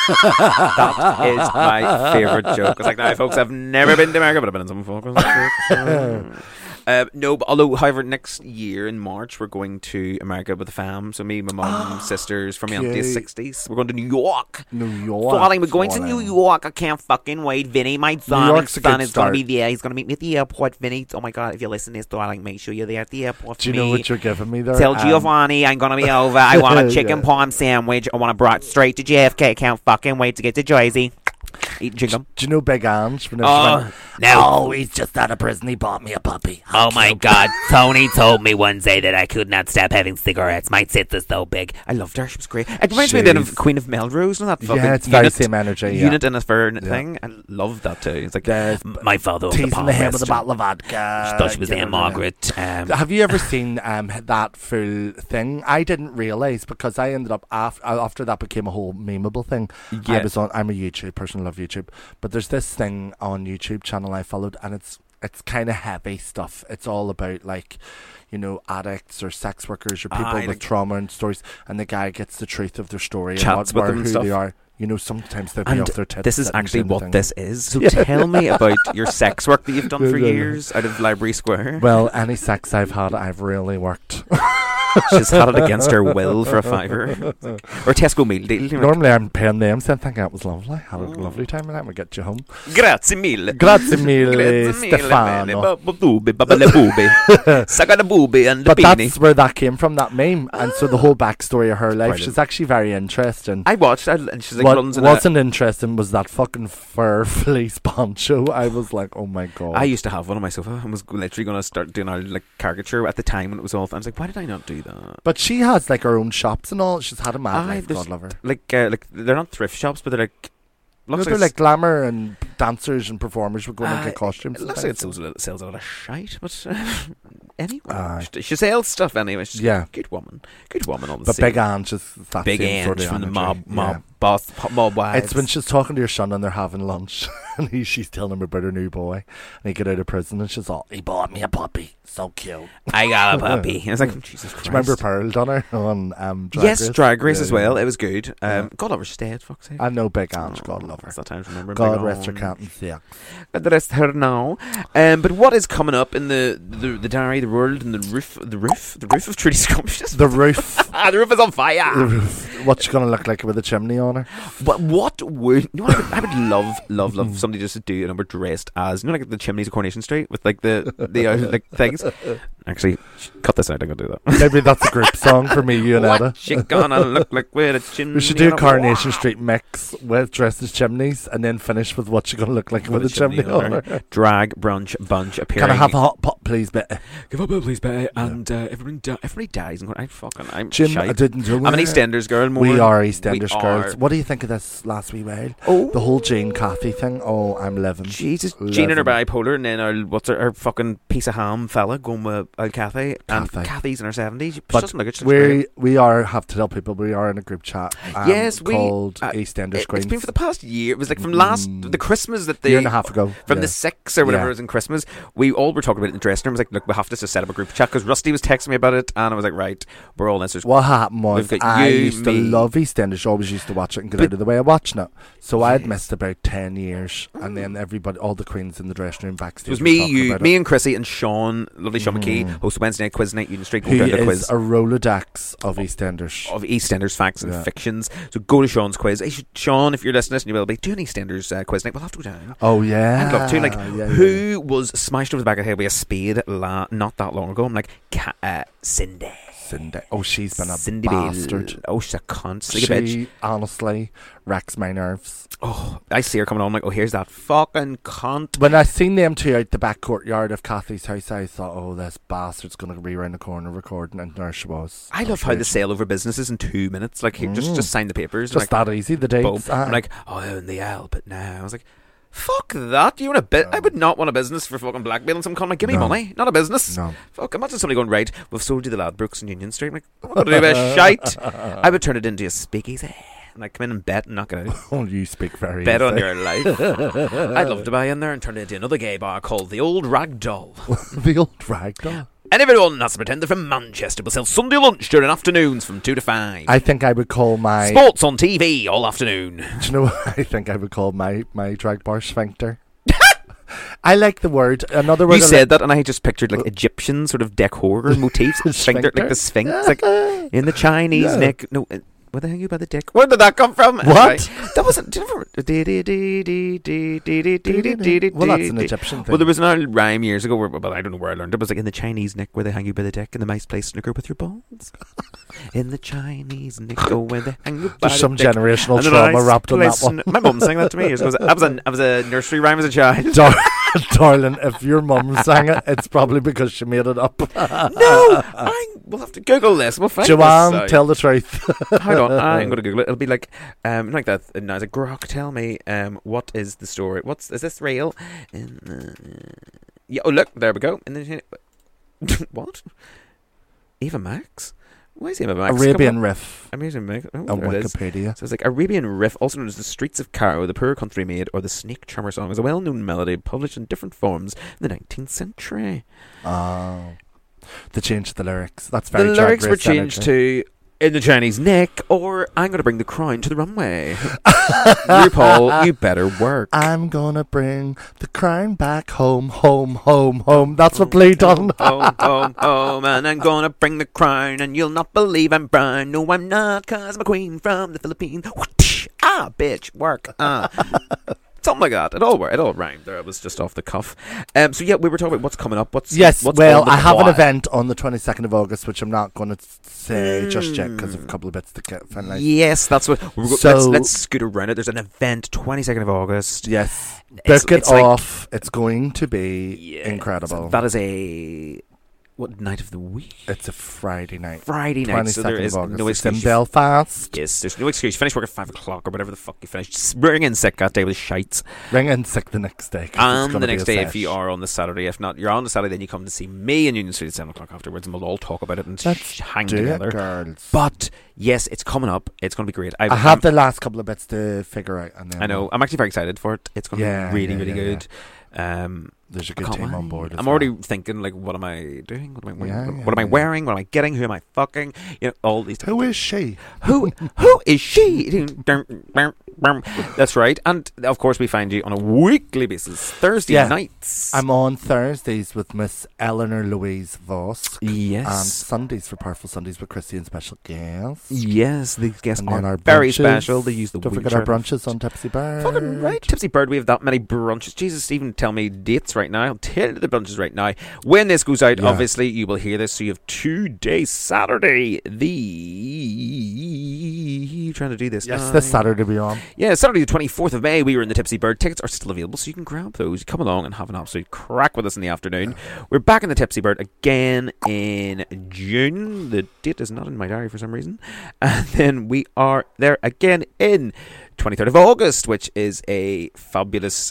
That is my favourite joke. It's like, no, folks, I've never been to America, but I've been in some fucking states. No, but although, however, next year in March we're going to America with the fam. So me, my mum, sisters from my auntie's cute. 60s. We're going to New York. New York. Darling, we're going to New York. I can't fucking wait, Vinny. My darling York's a son good is going to be start. there. He's going to meet me at the airport, Vinny. Oh my God, if you listen to this, darling, make sure you're there at the airport. Do you for know me. what you're giving me there? Tell Giovanni I'm going to be over. I want a chicken Yeah. palm sandwich. I want it brought straight to JFK. Can't fucking wait to get to Jersey. Eat chicken. Do you know Big Ange? Oh, no. he's just out of prison. He bought me a puppy. Oh my God, Tony told me one day that I could not stop having cigarettes. My tits are so big. I loved her. She was great. It reminds me then of She's- Queen of Melrose. Not that fucking Yeah, it's very unit, same energy. Yeah. unit in a fern Yeah. thing. I loved that too. It's like There's my father owned a teasing palm the him with a restaurant. bottle of vodka. Thought she was Give Aunt her Margaret. Have you ever seen that full thing? I didn't realise because I ended up after that became a whole memeable thing. Yeah. I'm a YouTube person, love YouTube, but there's this thing on YouTube channel I followed, and it's kind of heavy stuff. It's all about like, you know, addicts or sex workers or people Aye, with like- trauma and stories, and the guy gets the truth of their story Chats and with them and who stuff. they are. You know, sometimes they'll be And off their tits. this is sitting actually doing the what thing. this is. So Yeah. tell me about your sex work that you've done for Yeah. years out of Library Square. Well, any sex I've had, I've really worked. She's had it against her will for a $5. Or Tesco meal deal. You're like, Normally I'm paying them, so I think that was lovely. Had a lovely time, and that would get you home. Grazie mille. Grazie mille, Grazie mille, Stefano. Booby, babale booby. Suck on the booby and the But beanie. that's where that came from, that meme. And so the whole backstory of her life, Brilliant. she's actually very interesting. I watched it and she's like What runs in wasn't interesting was that fucking fur fleece poncho. I was like, oh my god. I used to have one on my sofa and was literally going to start doing our like caricature at the time when it was all. I was like, why did I not do that? But she has like her own shops and all. She's had a mad Aye, life, there's- God love her. Like they're not thrift shops, but they're like No, looks they're like like glamour and dancers and performers would go and get costumes. It and looks like things. it sells a lot of shite, but anyway, Aye. she sells stuff anyway. She's Yeah. a good woman on the But scene. Big Ange is that Big same sort Ange of from the energy. mob boss, mob wives. It's when she's talking to your son and they're having lunch and she's telling him about her new boy and he get out of prison and she's all, he bought me a puppy, so cute. I got a puppy. I was like, Jesus Christ. Do you remember Pearl Donner on Drag Yes, Race? Drag Race Yeah, as well. yeah. It was good. Yeah. God love her, she's dead, fuck's sake. I know Big Ange, God love her. That's that time to remember. God Big rest her Ange. cantons, yeah. God rest her now. But what is coming up in the diary, the world, and the roof of Trudy Scrumptious? The roof. The roof is on fire. The roof. What's she going to look like with a chimney on? on her. But what would I would love somebody just to do a number dressed as like the chimneys of Coronation Street with like the like things. Actually, cut this out. I'm gonna do that. Maybe that's a group song for me, you and Etta. What you gonna look like with a chimney? We should do a Coronation Street mix with dressed as chimneys, and then finish with what you're gonna look like with a chimney on her. Drag brunch bunch appearing. Can I have a hot pot, please, Betty? Give up, please, Betty. And everybody dies. I'm Jim, shite. I didn't do I'm an EastEnders girl. We are EastEnders We girls. are. What do you think of this last wee while? Oh, The whole Jane Cathy thing. Oh, I'm living. Jesus, Living. Jean and her bipolar, and then our fucking piece of ham fella going with Kathy. And Kathy. Kathy's in her 70s. She But doesn't look it. She looks great. we have to tell people we are in a group chat. Yes, called EastEnders It's Queens. been for the past year. It was like from the Christmas that year and a half ago. From yeah. the 6th or whatever Yeah. it was in Christmas, we all were talking about it in the dressing room. I was like, look, we have to just set up a group chat because Rusty was texting me about it, and I was like, right, we're all in. So What happened was We've got I you, used to me. love EastEnders. Always used to watch it and get out of the way of watching it. So I had missed about 10 years, and then everybody, all the queens in the dressing room backstage. it was were me, talking you, about me it. and Chrissy and Sean, lovely Sean McKee, host Wednesday night quiz night, Union Street, go Who down the is quiz a Rolodex of EastEnders. of EastEnders facts and Yeah. fictions. So go to Sean's quiz. Hey, Sean, if you're listening, you will be doing EastEnders quiz night. We'll have to go down. Oh yeah, I'd love to. Like, Yeah. who was smashed over the back of the head with a spade not that long ago? I'm like, Cindy. Cindy. Oh, she's been a Cindy bastard. Bill. Oh, she's a cunt. She's like a bitch. She honestly wrecks my nerves. Oh, I see her coming on. I'm like, oh, here's that fucking cunt. When I seen them two out the back courtyard of Kathy's house, I thought, oh, this bastard's going to be around the corner recording, and there she was. I love how they sell over businesses in 2 minutes. Like, here, just sign the papers. Just like, that easy, the boom. dates. I'm like, oh, in the L, but now I was like, fuck that. You want a bit? I would not want a business for fucking blackmailing some cunt. Like, give me No. money, not a business. No. Fuck, imagine somebody going, right, we've sold you the Ladbrokes in Union Street. I'm like, I'm not going to do this shite. I would turn it into a speakeasy. And I come in and bet and knock it out. Oh, you speak very Bet easy. on your life. I'd love to buy in there and turn it into another gay bar called the Old Rag Doll. The old ragdoll. And everyone has to pretend they're from Manchester. We'll sell Sunday lunch during afternoons from 2 to 5. I think I would call my... Sports on TV all afternoon. Do you know what I think I would call my drag bar sphincter? I like the word. Another word. You said that, and I just pictured like Egyptian sort of decor motifs. Sphincter, like the Sphinx, like in the Chinese neck. No, where the hell you by the dick? Where did that come from? What? Anyway, that wasn't. Well, that's an Egyptian thing. Well, there was an old rhyme years ago, where, but I don't know where I learned it. It was like in the Chinese neck where they hang you by the dick, in the nice place snooker with your balls. In the Chinese neck, oh, where they hang you by There's the some dick. generational And the trauma nice wrapped in that place one. My mum sang that to me years ago. I was a nursery rhyme as a child. Darling, if your mum sang it, it's probably because she made it up. No, we'll have to Google this. We'll find Joanne, this out. tell the truth. Hold on, I'm going to Google it. It'll be like that. And I was like, Grok, tell me, what is the story? Is this real? Yeah. Oh, look, there we go. And then what? Eva Max? Why is Eva Max? Arabian Riff Amazing Max. Oh, on there it is. Wikipedia. So it's like Arabian Riff, also known as the Streets of Cairo, the Poor Country Maid, or the Snake Charmer song, is a well-known melody published in different forms in the 19th century. Oh. They changed the lyrics. That's very The Drag lyrics were Race changed energy. to "In the Chinese neck" or "I'm going to bring the crown to the runway." RuPaul, you better work. I'm gonna bring the crown back home, home, home, home. That's what Blee done. home, and I'm gonna bring the crown, and you'll not believe I'm brown. No, I'm not, 'cause I'm a queen from the Philippines. Ah, bitch, work. Something like that. It all rhymed there. It was just off the cuff. So yeah, we were talking about what's coming up. What's Well, on the I have an quad? event on the 22nd of August, which I'm not going to say just yet because of a couple of bits to get finalised. Yes, that's what. Let's scoot around it. There's an event 22nd of August. Yes, It's book it like- off. It's going to be incredible. So that is what night of the week? It's a Friday night. Friday night. So there 22nd is of August. no It's in excuse. Belfast. Yes, there's no excuse. You finish work at 5 o'clock or whatever the fuck you finish. Just ring in sick that day with shites. Ring in sick the next day. 'Cause it's And gonna the be next a day, if sesh. you are on the Saturday, if not, you're on the Saturday, then you come to see me in Union Street at 7 o'clock afterwards, and we'll all talk about it and Let's hang do together. it, girls. But yes, it's coming up. It's going to be great. I have the last couple of bits to figure out, and then I know. I'm actually very excited for it. It's going to be really, really good. There's a I good can't team on wait. board. I'm already thinking, like, what am I doing? What am I wearing? Yeah, what am I yeah. wearing? What am I getting? Who am I fucking? You know, all these. Who is she? Who is she? That's right. And of course, we find you on a weekly basis, Thursday nights. I'm on Thursdays with Miss Eleanor Louise Voss. Yes. And Sundays for Powerful Sundays with Christy and special guests. Yes, these guests and are very special. They use the Don't forget our brunches on Tipsy Bird. Fucking right. Tipsy Bird, we have that many brunches. Jesus, even tell me dates right now. I'll tell you the brunches right now. When this goes out, obviously, you will hear this. So you have 2 days. Saturday, trying to do this. Yes, this Saturday we on. Yeah, Saturday the 24th of May, we were in the Tipsy Bird. Tickets are still available, so you can grab those. Come along and have an absolute crack with us in the afternoon. We're back in the Tipsy Bird again in June. The date is not in my diary for some reason. And then we are there again in 23rd of August, which is a fabulous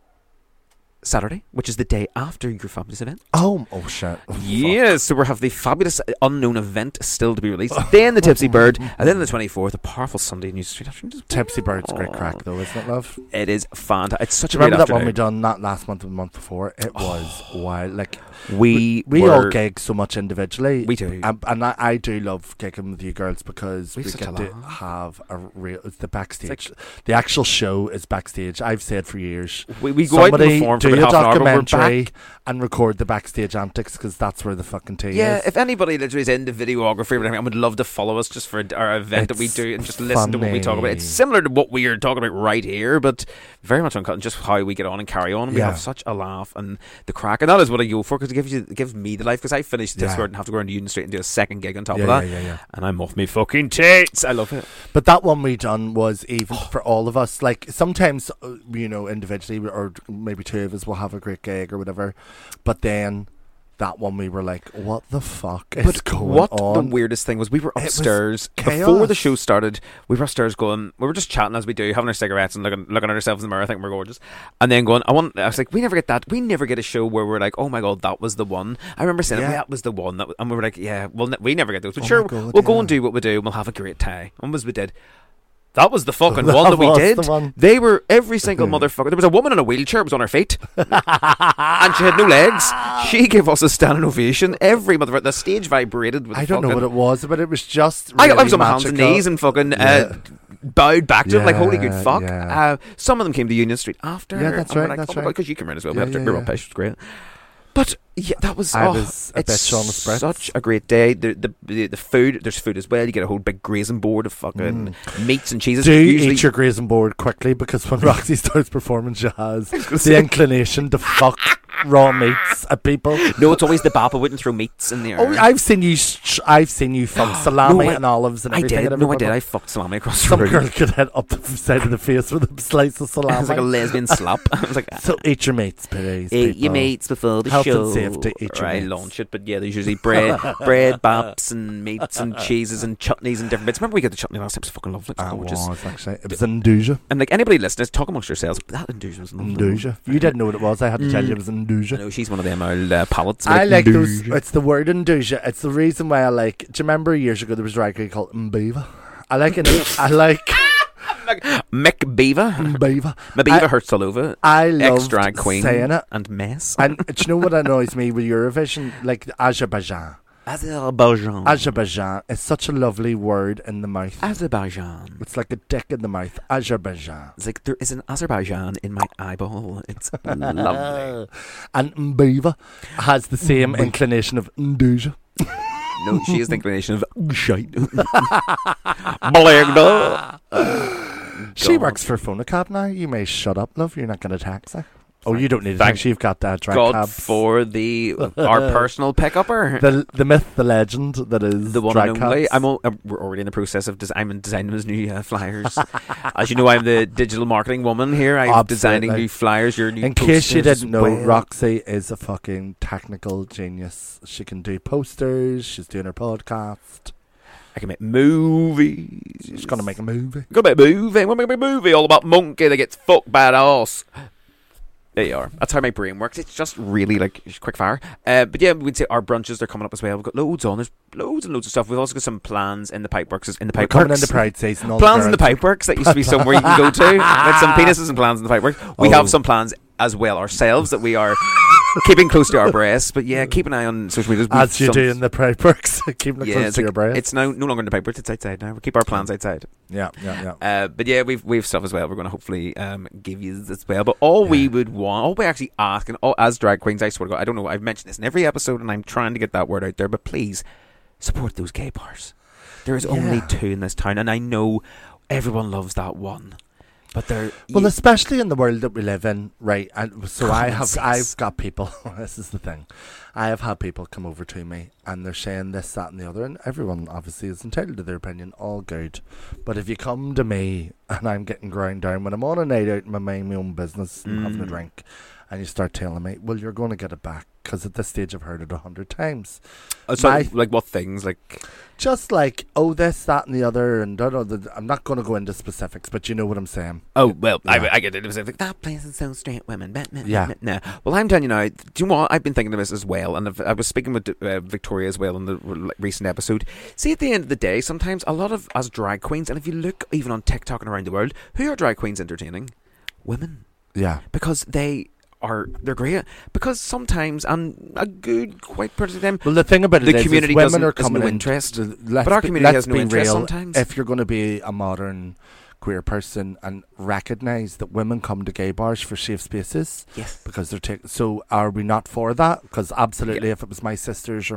Saturday, which is the day after your fabulous event. Oh shit. Yes, so we have the fabulous unknown event still to be released. Then the Tipsy Bird, and then the 24th, a powerful Sunday New Street afternoon. Tipsy Bird's great crack though, isn't it, love? It is fantastic. It's such a remember great that afternoon. one we done not last month but the month before? It was wild. Like we all gig so much individually. We do. And I do love gigging with you girls because we such get a to have a real the backstage. The actual show is backstage. I've said for years. We go out and perform for about half an hour, but we're back and record the backstage antics because that's where the fucking tea is. Yeah, if anybody literally is into videography or anything, I would love to follow us just for our event that we do and just listen to what we talk about. It's similar to what we are talking about right here, but very much uncut and just how we get on and carry on. And we have such a laugh and the crack, and that is what I go for because it gives me the life because I finish this and have to go around to Union Street and do a second gig on top of that. And I'm off me fucking tits. I love it. But that one we done was even for all of us. Like sometimes, individually or maybe 2 of us will have a great gig or whatever. But then that one we were like, what the fuck is going on? The weirdest thing was we were upstairs before the show started. We were upstairs we were just chatting as we do, having our cigarettes and looking at ourselves in the mirror, thinking we're gorgeous. And then I was like, we never get that. We never get a show where we're like, oh my God, that was the one. I remember saying, that was the one. And we were like, we never get those. But we'll go and do what we do and we'll have a great time. And as we did. That was the fucking one that we did. They were every single motherfucker. There was a woman in a wheelchair. It was on her feet, and she had no legs. She gave us a standing ovation. Every motherfucker. The stage vibrated. With I don't know what it was, but it was just. Really I was on my hands and knees and fucking bowed back to it like holy good fuck. Yeah. Some of them came to Union Street after. Yeah, that's right. That's right. Because you came in as well. We had to be patient. Great. But that was. I was a bitch on the spritz. Such a great day. The food. There's food as well. You get a whole big grazing board of fucking meats and cheeses. Do eat your grazing board quickly because when Roxy starts performing, she has the inclination to fuck raw meats at people. No, it's always the bapa wouldn't throw meats in there. Oh, I've seen you fuck salami and olives and everything. I did. I fucked salami across the room. Some girl could hit up the side of the face with a slice of salami. It was like a lesbian slap. I was like, so eat your meats, please. Eat your meats before the show. Health and safety. Eat your meats. I launch it, but there's usually bread, baps and meats and cheeses and chutneys and different bits. Remember we got the chutney last time? It was fucking lovely. It was Nduja. And like anybody listening, talk amongst yourselves. That Nduja was lovely. Nduja. You didn't know what it was. I had to tell you it was Nduja. I know she's one of them old palates. I like those. It's the word Nduja. It's the reason why I like. Do you remember years ago there was a drag queen called Mbiva? I like. Mick Beaver. Beaver hurts all over. I love drag queen saying it and mess. And do you know what annoys me with Eurovision? Like Azerbaijan. Azerbaijan is such a lovely word in the mouth. Azerbaijan. It's like a dick in the mouth. Azerbaijan. It's like there is an Azerbaijan in my eyeball. It's lovely. And Mbiva has the same inclination of Nduja. No, she has the inclination of shite. She works for Phonacab now. You may shut up, love. You're not going to tax her. Oh, you don't need to tax. You've got that drag God cab. For our personal pick-upper. The myth, the legend that is the one drag and only. cabs. We're already in the process of I'm designing his new flyers. As you know, I'm the digital marketing woman here. I'm designing new flyers. Your new. In case you didn't know, Roxy is a fucking technical genius. She can do posters. She's doing her podcast. I can make movies. She's going to make a movie. I'm going to make a movie. I'm going to make a movie all about monkey that gets fucked by an ass. There you are. That's how my brain works. It's just really like quick fire. But yeah, we'd say our brunches, they're coming up as well. We've got loads on. There's loads and loads of stuff. We've also got some plans in the Pipeworks. We're coming into Pride season. Plans in the Pipeworks. That used to be somewhere you can go to. With some penises and plans in the Pipeworks. We have some plans as well ourselves that we are keeping close to our breasts. But yeah, keep an eye on social media. As you do in the pipe works, keeping it close to your breast. It's now no longer in the pipe works, it's outside now. We'll keep our plans outside. Yeah. But yeah, we've stuff as well. We're going to hopefully give you as well. But all we actually ask, and as drag queens, I swear to God, I don't know, I've mentioned this in every episode, and I'm trying to get that word out there, but please support those gay bars. There is only 2 in this town, and I know everyone loves that one. But especially in the world that we live in, right? And so I've got people. This is the thing. I have had people come over to me, and they're saying this, that, and the other, and everyone obviously is entitled to their opinion. All good. But if you come to me and I'm getting ground down when I'm on a night out and I'm minding my own business and having a drink, and you start telling me, well, you're going to get it back, because at this stage I've heard it 100 times. Like what things? Like just like, this, that, and the other, and I'm not going to go into specifics, but you know what I'm saying. Oh, well, yeah. I get it. It was like, that place is so straight women. No. Well, I'm telling you now, do you know what? I've been thinking of this as well, and I was speaking with Victoria as well in the recent episode. See, at the end of the day, sometimes a lot of us drag queens, and if you look even on TikTok and around the world, who are drag queens entertaining? Women. Yeah. Because they're great, because sometimes, and a good quite part of the time, well, the thing about the community women are coming no in, interest, but our community has no interest sometimes. If you're going to be a modern queer person and recognise that women come to gay bars for safe spaces, yes, because they're so are we not for that? Because absolutely, if it was my sisters or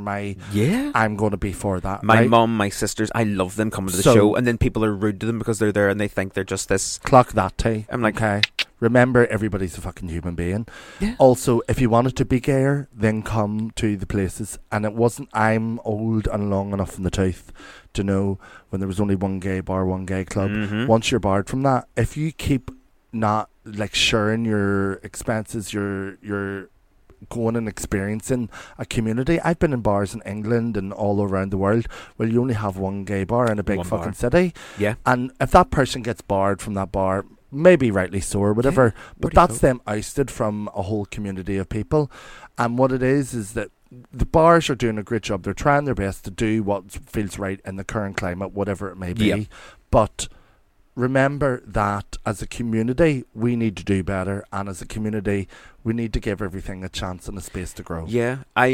I'm going to be for that. My right? mum, my sisters, I love them coming to the show, and then people are rude to them because they're there and they think they're just this. Clock that, T. I'm like, okay. Remember, everybody's a fucking human being. Yeah. Also, if you wanted to be gayer, then come to the places. And it wasn't, I'm old and long enough in the tooth to know when there was only one gay bar, one gay club. Mm-hmm. Once you're barred from that, if you keep not like sharing your expenses, you're going and experiencing a community. I've been in bars in England and all around the world where you only have one gay bar in a big fucking city. Yeah. And if that person gets barred from that bar, maybe rightly so or whatever, but that's them ousted from a whole community of people. And what it is that the bars are doing a great job. They're trying their best to do what feels right in the current climate, whatever it may be. Yep. But remember that as a community, we need to do better, and as a community, we need to give everything a chance and a space to grow. Yeah, I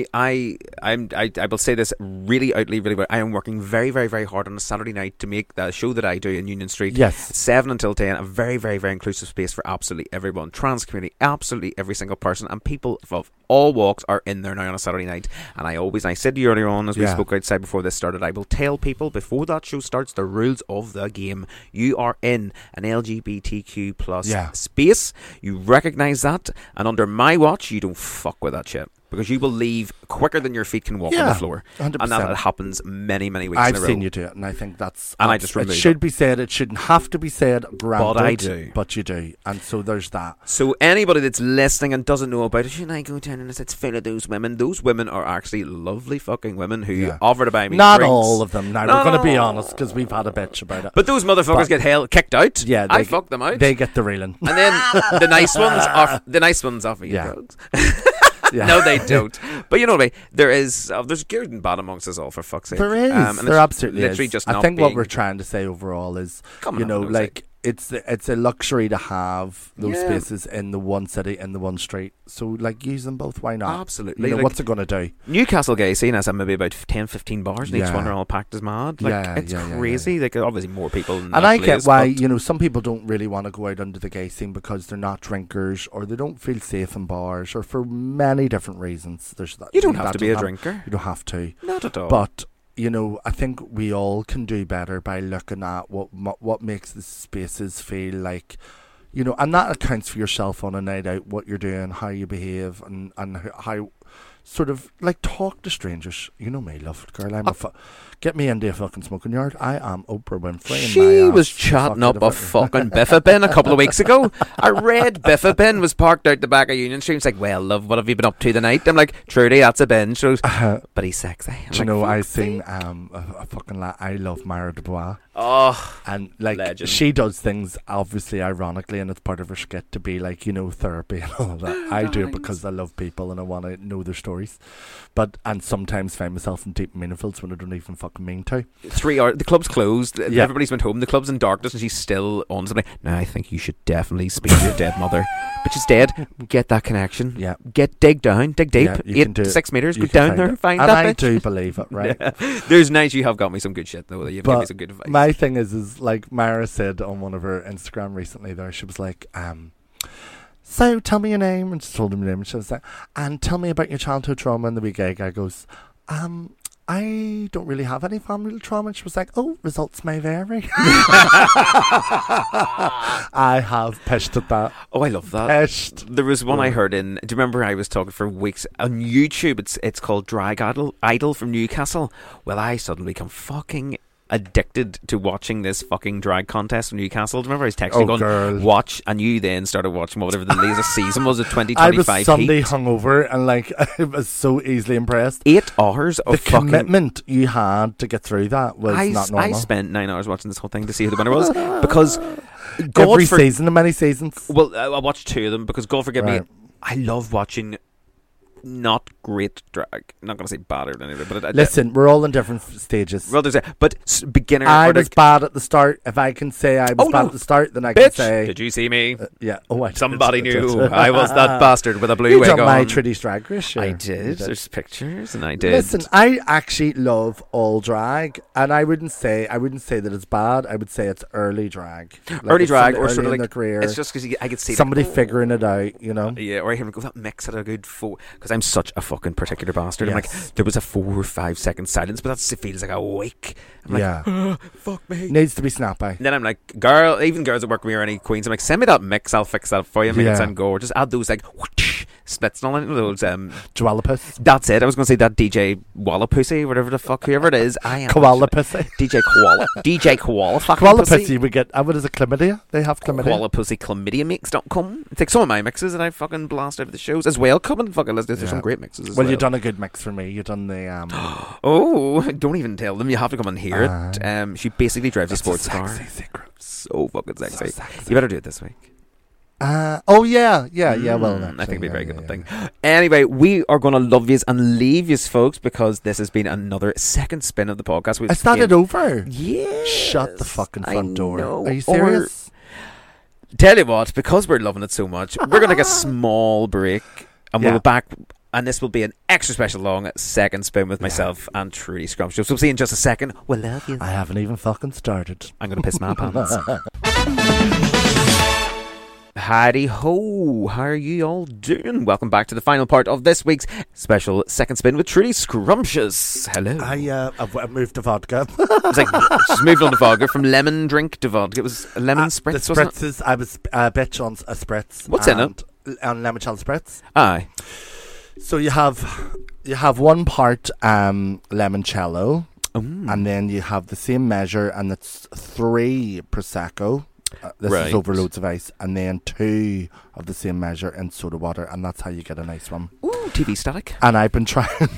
will say this really outly, really well. I am working very, very, very hard on a Saturday night to make the show that I do in Union Street. Yes, 7 until 10, a very, very, very inclusive space for absolutely everyone, trans community, absolutely every single person, and people of all walks are in there now on a Saturday night. And I said to you earlier on, as we spoke outside before this started, I will tell people before that show starts the rules of the game. You are in an LGBTQ plus space. You recognise that, and under my watch, you don't fuck with that shit, because you will leave quicker than your feet can walk on the floor. 100%. And that happens many, many weeks I've in a row. seen you do it, and I think that's... And I just it should be said. It shouldn't have to be said. Granted, but I do. But you do. And so there's that. So anybody that's listening and doesn't know about it, shouldn't I go down and it's full of those women? Those women are actually lovely fucking women who offer to buy me Not drinks. all of them. Now, we're going to be honest, because we've had a bitch about it. But those motherfuckers get kicked out. Yeah, I fuck them out. They get the reeling. And then the nice ones offer you drugs. No, they don't. But you know what I mean? There's good and bad amongst us all, for fuck's sake. There is. And there absolutely literally is. Just I think what we're trying to say overall is, it's a luxury to have those spaces in the one city, in the one street. So, use them both. Why not? Absolutely. What's it going to do? Newcastle gay scene has maybe about 10-15 bars, and each one are all packed as mad. It's crazy. Obviously more people than I get why, some people don't really want to go out under the gay scene because they're not drinkers, or they don't feel safe in bars, or for many different reasons. You don't have to be a drinker. You don't have to. Not at all. But I think we all can do better by looking at what makes the spaces feel like, and that accounts for yourself on a night out, what you're doing, how you behave, and how sort of talk to strangers. You know me, love girl. Get me into a fucking smoking yard. I am Oprah Winfrey. She was chatting up a fucking biffa bin a couple of weeks ago. A red biffa bin was parked out the back of Union Street. It's like, well, love, what have you been up to tonight? I'm like, Trudy, that's a bin. She goes, but he's sexy. Do you know, I seen a fucking I love Mara Dubois. Oh, and legend. She does things obviously ironically, and it's part of her skit to be therapy and all that. I do it because I love people and I want to know their story stories. And sometimes find myself in deep meaningfuls when I don't even fucking mean to. 3 hours. The club's closed. Yeah. Everybody's went home. The club's in darkness, and she's still on something. Now I think you should definitely speak to your dead mother. But she's dead. Get that connection. Yeah. Dig down. Dig deep. Yeah, 6 meters. You Go can down there. Find and that I bitch. do believe it, right? Yeah. There's nights you have got me some good shit though. You've given me some good advice. My thing is like Mara said on one of her Instagram recently there, she was like, so tell me your name, and she told him your name, and she was like, and tell me about your childhood trauma. And the wee gay guy goes, I don't really have any family trauma. And she was like, oh, results may vary. I have pissed at that. Oh, I love that. Pissed. There was one I heard in. Do you remember I was talking for weeks on YouTube? It's called Drag Idol from Newcastle. Well, I suddenly become fucking addicted to watching this fucking drag contest in Newcastle. Do you remember I was texting going, girl. watch, and you then started watching whatever the latest season was of 2025 I was Sunday Heat. hungover and like I was so easily impressed. 8 hours of The fucking commitment you had to get through that was not normal. I spent 9 hours watching this whole thing to see who the winner was because Every season, the many seasons. Well, I watched 2 of them because God forgive me, Right. I love watching not great drag. I'm not going to say bad or anything, but Listen, we're all in different stages. well, but beginner. I or was like, bad at the start. If I can say I was Oh, bad no. at the start, then I can bitch, say, did you see me? yeah. Oh, I did. Somebody knew I was that bastard with a blue You wig done on. my Trinity's Drag Race show. I You did. There's pictures, and I did. Listen, I actually love all drag, and I wouldn't say that it's bad. I would say it's early drag. Like early it's drag, somebody or early sort of in their like career. it's just because I could see somebody like, figuring it out, you know. Yeah, or I hear him go, that mix at a good 4, because I'm such a fucking particular bastard. I'm Yes. like, there was a 4 or 5 second silence, but it feels like a week. I'm like, Yeah, fuck me. needs to be snappy. And then I'm like, even girls that work with me or any queens, I'm like, send me that mix, I'll fix that for you, make Yeah. it sound gorgeous. Add those like whoosh, splits and all that, those Jwallopus. that's it. I was going to say that DJ Wallapussy, whatever the fuck, whoever it is. I am Koala pussy. DJ Koala fucking Koala pussy. pussy we get. What is it? Chlamydia? They have chlamydia. Koala Pussy ChlamydiaMix.com. It's like some of my mixes that I fucking blast out of the shows as well. Come and fucking listen. There's Yeah. some great mixes as Well, well. you've done a good mix for me. You've done the Oh, don't even tell them. You have to come and hear it. She basically drives a that's sports car. sexy secret. So fucking sexy. So sexy. You better do it this week. Oh yeah. Well, I think it'd be a very good yeah. thing. Anyway, we are going to love yous and leave yous, folks, because this has been another second spin of the podcast. I started over. Yeah. Shut the fucking front door. Know. Are you serious? Tell you what, because we're loving it so much, we're going to take a small break, and we'll Yeah. be back. And this will be an extra special long second spin with myself and Trudy Scrumptious. So we'll see you in just a second. We'll love you. I haven't even fucking started. I'm going to piss my pants. Howdy ho, how are you all doing? Welcome back to the final part of this week's special second spin with Trudy Scrumptious. Hello. I've moved to vodka. I was like, just moved on to vodka from lemon drink to vodka. It was a lemon spritz, the wasn't it? spritzes. I was a bitch on a spritz. What's in it? On limoncello spritz. Aye. So you have 1 part limoncello, and then you have the same measure, and it's 3 prosecco. This Right. is over loads of ice, and then 2 of the same measure in soda water, and that's how you get a nice one. Ooh, TV static. And I've been trying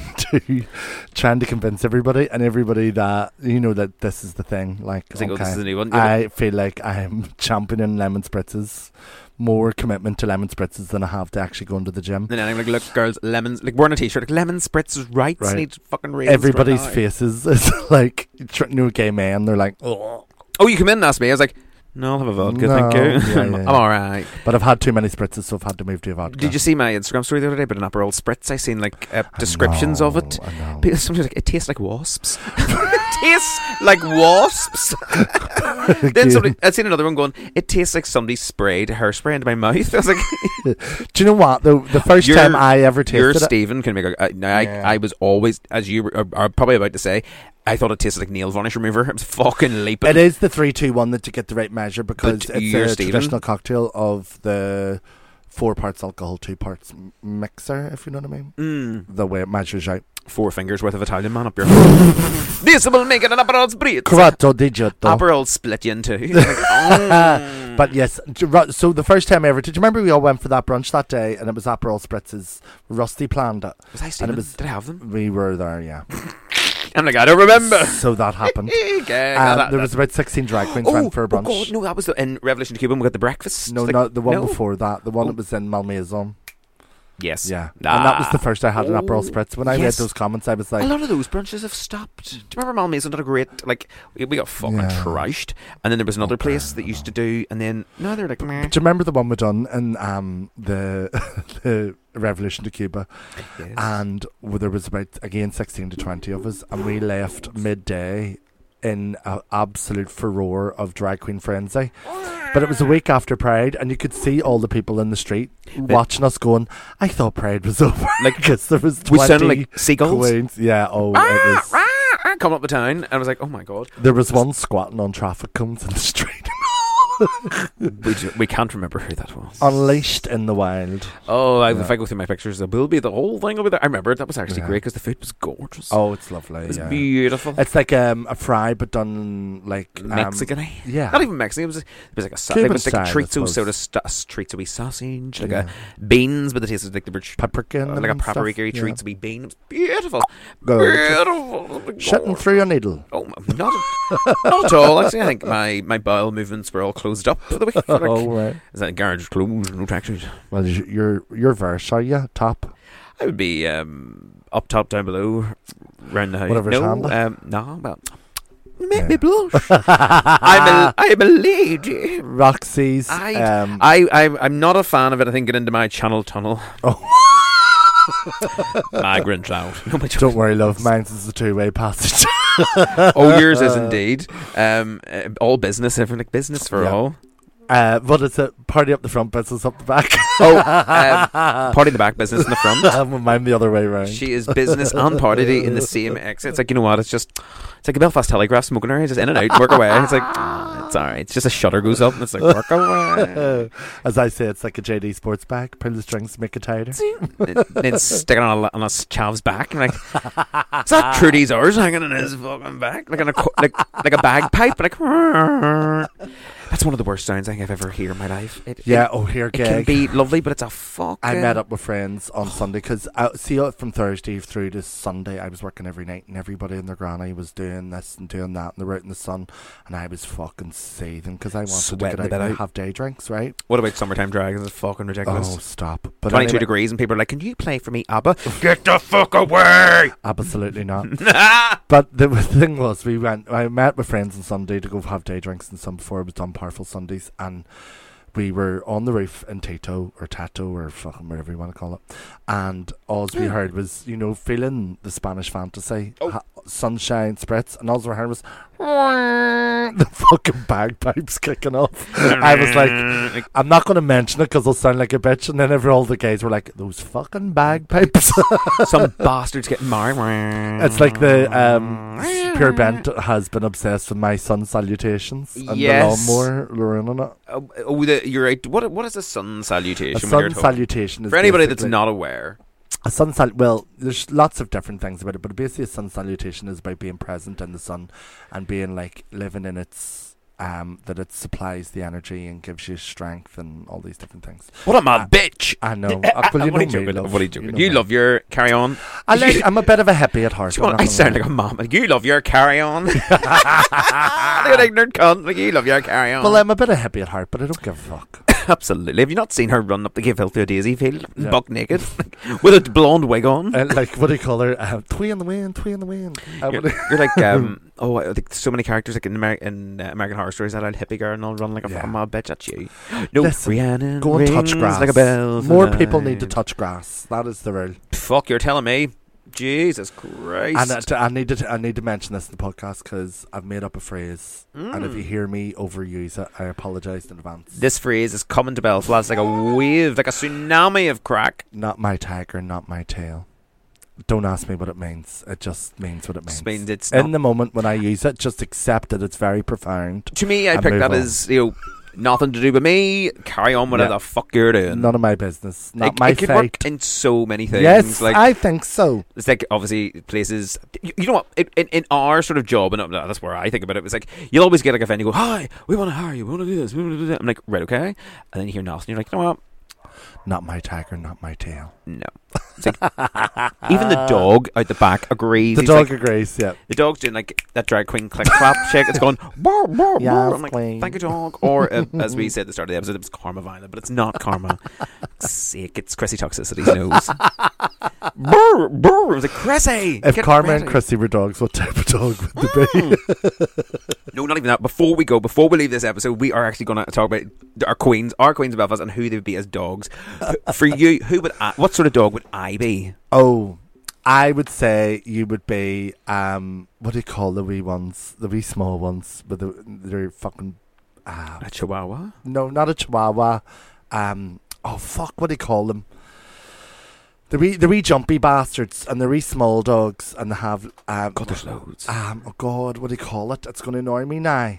to convince everybody that that this is the thing. Like, I think okay, this is the new one. I feel like I am championing lemon spritzes. More commitment to lemon spritzes than I have to actually going to the gym. And then I'm like, look, girls, lemons, like wearing a t-shirt, like lemon spritz is right. Need fucking raisins. Everybody's right now. faces is like, gay men. They're like, oh. Oh, you come in and ask me. I was like, no, I'll have a vodka, thank you. Yeah, I'm alright. But I've had too many spritzes, so I've had to move to a vodka. Did you see my Instagram story the other day about an Aperol spritz? I seen like descriptions of it. I know. People, somebody's like, it tastes like wasps. It tastes like wasps. Then I'd seen another one going, it tastes like somebody sprayed hairspray into my mouth. I was like, do you know what? The first time I ever tasted it. Stephen can make a. I was always, as you are probably about to say, I thought it tasted like nail varnish remover. It was fucking leaping. It is the 3-2-1 that to get the right measure, because But it's you're a Stephen. traditional cocktail of the 4 parts alcohol, 2 parts mixer, if you know what I mean. The way it measures out. 4 fingers worth of Italian man up your. This will make it an Aperol spritz. Quattro digito. Aperol split you in two. Like, oh. But yes, so the first time ever, did you remember we all went for that brunch that day, and it was Aperol Spritz's Rusty planned it. Was I Stephen? Did I have them? We were there, yeah. I'm like, I don't remember. So that happened. Okay, There was about 16 drag queens went for a brunch. Oh God, no, that was in Revolution to Cuba. We got the breakfast. No, like, not the one no? before that. The one that was in Malmaison. Yes. Yeah. And that was the first I had an Aperol Spritz. When I read those comments, I was like... A lot of those brunches have stopped. Do you remember Malmaison did a great... Like, we got fucking trashed. And then there was another place that used to do... And then... No, they're like... Meh. Do you remember the one we done in the Revolution to Cuba? Yes. And there was about, again, 16 to 20 of us. And we left midday in an absolute furore of drag queen frenzy. But it was a week after Pride, and you could see all the people in the street watching us going, I thought Pride was over. Like, because there was 20 we sounded like seagulls. queens. Yeah, it was... Come up the town, and I was like, oh my god. There was one squatting on traffic cones in the street. We can't remember who that was. Unleashed in the wild. Oh, if I go through my pictures, there will be the whole thing over there. I remember that was actually great because the food was gorgeous. Oh, it's lovely. It was beautiful. It's like a fry, but done like Mexican-y. Yeah, not even Mexican. It was like a chorizo sort of chorizo-y sausage, like a beans, but the taste was like the paprika, like a paprika chorizo-y bean. It was beautiful. Beautiful. Shitting through your needle. Oh, not at all. Actually, I think my bowel movements were all closed up for the week. Right. Is that garage closed? No taxis. Well, your verse, are you top? I would be up top, down below, round the house. Whatever's no, but make me blush. I'm a lady. Roxy's. I'm not a fan of it. I think get into my channel tunnel. Oh. Migrant out. Don't worry, love. Mine's is a two-way passage. Oh, yours is indeed. All business, everything like business for all. But it's a party up the front, business up the back. Party in the back, business in the front. Mine the other way around. She is business and party in the same exit. It's like, you know what? It's like a Belfast Telegraph smoking area, just in and out, work away. It's like, it's alright. It's just a shutter goes up and it's like, work away. As I say, it's like a JD Sports bag. Pull the strings, make it tighter. Then stick it on a chav's back. And like, is that Trudy's oars hanging in his fucking back? Like a bagpipe? Like, that's one of the worst sounds I think I've ever heard in my life. Here gag. It can be lovely, but it's a fuck. I met up with friends on Sunday because from Thursday through to Sunday I was working every night and everybody in their granny was doing this and doing that and they were out in the sun and I was fucking seething because I wanted to get out and have day drinks, right? What about summertime drag? It's fucking ridiculous. Oh, stop. But 22 degrees and people are like, can you play for me, ABBA? Get the fuck away! Absolutely not. But the thing was, I met with friends on Sunday to go have day drinks and some before it was done Powerful Sundays, and we were on the roof in Tato or fucking whatever you want to call it, and all we heard was, feeling the Spanish fantasy, sunshine spritz, and all we heard was the fucking bagpipes kicking off. I was like, I'm not going to mention it because I'll sound like a bitch, and then all the guys were like, those fucking bagpipes. Some bastards getting married. It's like the Pure Bent has been obsessed with my sun salutations and the lawnmower luring on it. You're right. What is a sun salutation? A sun salutation is, for anybody that's not aware, a sun well, there's lots of different things about it, but basically a sun salutation is about being present in the sun and being like living in its that it supplies the energy and gives you strength and all these different things. What am I, bitch? I know. What are you joking? You love your Carry On. I'm a bit of a hippie at heart. I sound like a mom. Like, you love your Carry On. Like an ignorant cunt. Like, you love your Carry On. Well, I'm a bit of a hippie at heart, but I don't give a fuck. Absolutely. Have you not seen her run up the Give Health to a Daisy field, buck naked, with a blonde wig on? Like, what do you call her? Twee in the wind. You're like, I think so many characters like in American Horror Stories, that old hippie girl and I'll run like a fucking mad bitch at you. No, listen, Rhiannon go and touch grass. Like a bell. More people need to touch grass. That is the rule. Fuck, you're telling me. Jesus Christ. And I need to mention this in the podcast because I've made up a phrase, and if you hear me overuse it, I apologise in advance. This phrase is coming to Belfast like a wave, like a tsunami of crack. Not my tiger, not my tail. Don't ask me what it means. It just means what it means. It means it's in the moment when I use it, just accept that it's very profound. To me, I pick that as, nothing to do with me. Carry on with the fuck you're doing. None of my business. Not my fate. It could work in so many things. Yes, like, I think so. It's like, obviously, places... You know what? In our sort of job, and that's where I think about it, it's like, you'll always get like a friend, you go, hi, we want to hire you, we want to do this, we want to do that. I'm like, right, okay. And then you hear nothing, you're like, you know what? Not my tiger, not my tail. No. It's like, even the dog out the back agrees. The He's dog like, agrees, yeah. the dog's doing like that drag queen click clap shake. It's going burr, burr, Yes, burr. I'm like, queen. thank you, dog. Or as we said at the start of the episode, it was Karma Violet, but it's not Karma. Sake, it's Chrissy Toxicity's nose. Burr, burr. It was like, Chrissy. If get Karma ready. and Chrissy were dogs, what type of dog would they be? No, not even that. Before we leave this episode, we are actually going to talk about our queens of Belfast and who they would be as dogs. For you, what sort of dog would I be? Oh, I would say you would be, what do you call the wee ones? The wee small ones with they're fucking... A Chihuahua? No, not a Chihuahua. Oh, fuck, what do you call them? The wee jumpy bastards and the wee small dogs, and they have... God, there's loads. Oh, God, what do you call it? It's going to annoy me now.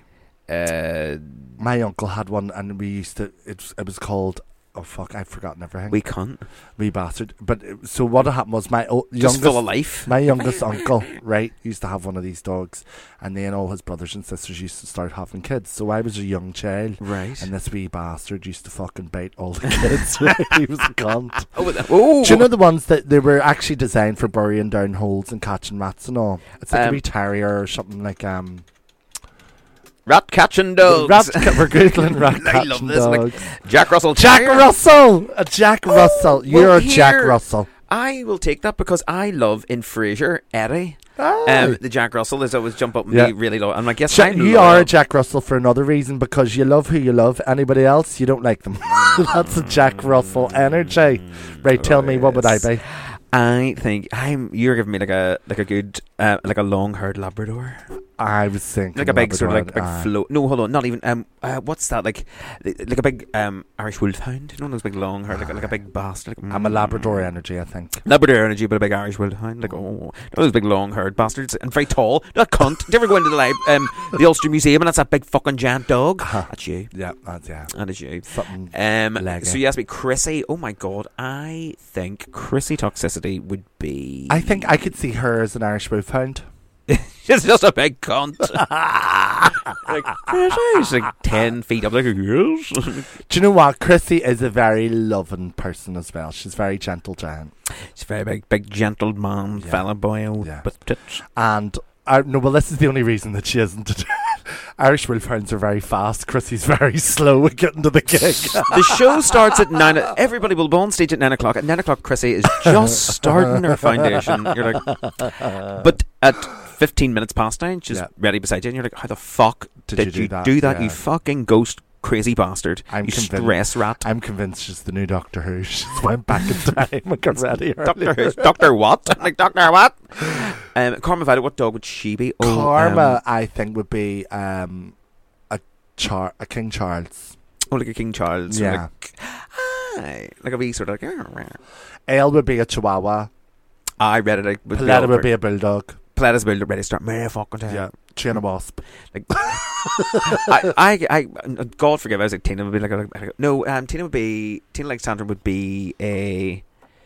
My uncle had one, and we used to... It was called... Oh, fuck, I've forgotten everything. We cunt. Wee bastard. But so what happened was my Just youngest... full of life. My youngest uncle, right, used to have one of these dogs, and then all his brothers and sisters used to start having kids. So I was a young child, Right. and this wee bastard used to fucking bite all the kids. Right? He was a cunt. Oh. Do you know the ones that they were actually designed for burying down holes and catching rats and all? It's like a wee terrier or something like rat catching dogs. We're googling rat I love catching this. Like, dogs. Jack Russell. Jack Terrier. Russell, a Jack Russell. You're well, a Jack here- Russell. I will take that because I love in Frasier Eddie. Aye. The Jack Russell is always jump up and Yeah. be really low. I'm like, yes, So I'm you loyal. are a Jack Russell for another reason, because you love who you love. Anybody else, you don't like them. That's a Jack Russell energy. Right, tell me, what would I be? I think you're giving me like a good like a long haired Labrador, I was thinking like a big sort of like Labrador, big float. No, hold on, not even what's that like a big Irish Wolfhound? You know those big long haired like a big bastard. Like, I'm a Labrador energy, I think. Labrador energy, but a big Irish Wolfhound. Like those big long haired bastards and very tall. Not cunt. Do you ever go into the Ulster Museum and that's that big fucking giant dog? That's you. Yeah, that's That is you. something. So you asked me, Chrissy. Oh my god, I think Chrissy Toxicity would be. I think I could see her as an Irish Wolfhound. She's just a big cunt. Like, she's like 10 feet up. Like, yes. Do you know what? Chrissy is a very loving person as well. She's very gentle giant. She's a very big gentleman, fella boy, old with tits. And no, well, this is the only reason that she isn't. Irish Wolfhounds are very fast. Chrissy's very slow at getting to the gig. The show starts at 9. Everybody will be on stage at 9 o'clock. At 9 o'clock, Chrissy is just starting her foundation. You're like, but at 15 minutes past 9, she's ready beside you, and you're like, how the fuck did you do that? Yeah. You fucking ghost crazy bastard. You stress rat. I'm convinced she's the new Doctor Who. She's went back in time and got ready earlier. Doctor Who? Doctor what? Like, Doctor what? Karma Violet, what dog would she be? Karma, I think, would be a King Charles. Oh, like a King Charles. Yeah. Like a wee sort of like... Ale would be a Chihuahua. I read it. Paletta would be a Bulldog. Paletta's build ready to start. Mary fucking time. Yeah. Train Wasp. Like, I God forgive, I was like, Tina would be like no, Tina Alexandra would be a...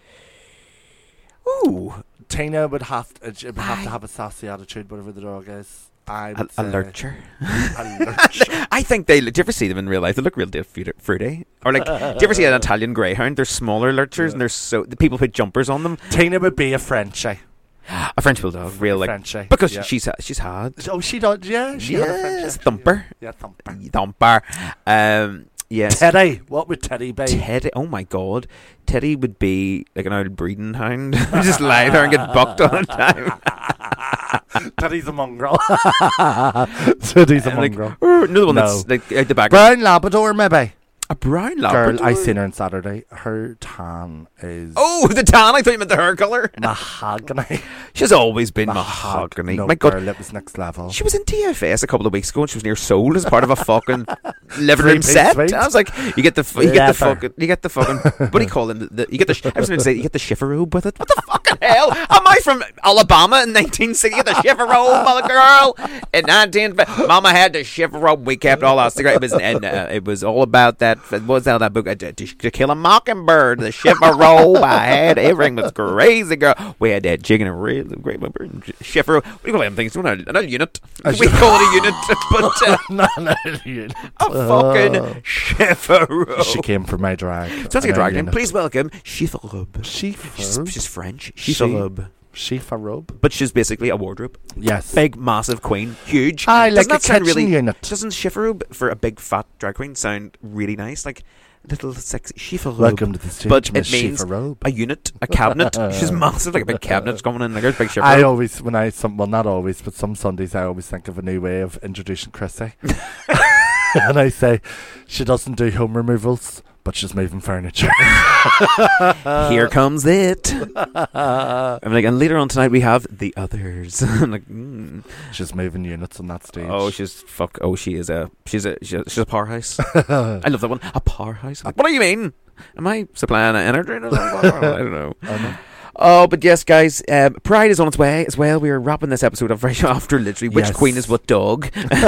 Ooh. Tina would have to have a sassy attitude, whatever the dog is. A lurcher. A lurcher. I think do you ever see them in real life? They look real fruity. Or like, do you ever see an Italian greyhound? They're smaller lurchers, and the people put jumpers on them. Tina would be a Frenchie. A French bulldog, real like Frenchie. because she's had. Oh, she does. Yeah, she had a Frenchie. Thumper. Yeah, Thumper. Thumper. Yes. Teddy. What would Teddy be? Teddy. Oh my god, Teddy would be like an old breeding hound. Just lie there and get bucked all the time. Teddy's a mongrel. Teddy's a mongrel. Another one that's like out the back. Brown Labrador, maybe. A brown Labrador. Girl, I seen her on Saturday. Her tan is... Oh, the tan. I thought you meant the hair colour. Mahogany. She's always been mahogany. No, my girl, god, it was next level. she was in TFS a couple of weeks ago and she was near sold as part of a fucking living room set. suite. I was like, you get the fucking what do you call them? You get the I was going to say you get the chifferobe with it. What the fucking hell? Am I from Alabama in 1960? You get the chifferobe, mother girl. In 19, Mama had the chifferobe. We kept all our cigarettes, and it was all about that that. What was that book? To Kill a Mockingbird, The Shiver-Robe. I had everything was crazy, girl. We had that chicken and really great Shiver. What do you call them things? Not a unit. We call it a unit, but not a unit. A fucking Shiver-Robe. She came from my drag. Sounds like a drag name. Please welcome Shiver-Robe. Shiver-Robe. She's French. Shiver-Robe. Shiver-Robe. But she's basically a wardrobe. Yes. Big, massive queen. Huge. I like Doesn't a that sound kitchen really, unit. Doesn't Shiver-Robe for a big fat drag queen sound really nice? Like little sexy Shiver-Robe. Welcome to the stage, but Miss it means Shiver-Robe. a unit, a cabinet. She's massive, like a big cabinet's coming in. Like there's big Shiver-Robe. I always, well, not always, but some Sundays I always think of a new way of introducing Chrissy. And I say, she doesn't do home removals, but she's moving furniture. Here comes it. I'm like, and later on tonight we have the others. I'm like, She's moving units on that stage. oh, she's a powerhouse. I love that one. A powerhouse. What do you mean? Am I supplying energy? I don't know. I know. Oh, but yes, guys, Pride is on its way as well. We are wrapping this episode up right after literally which Yes. queen is what dog.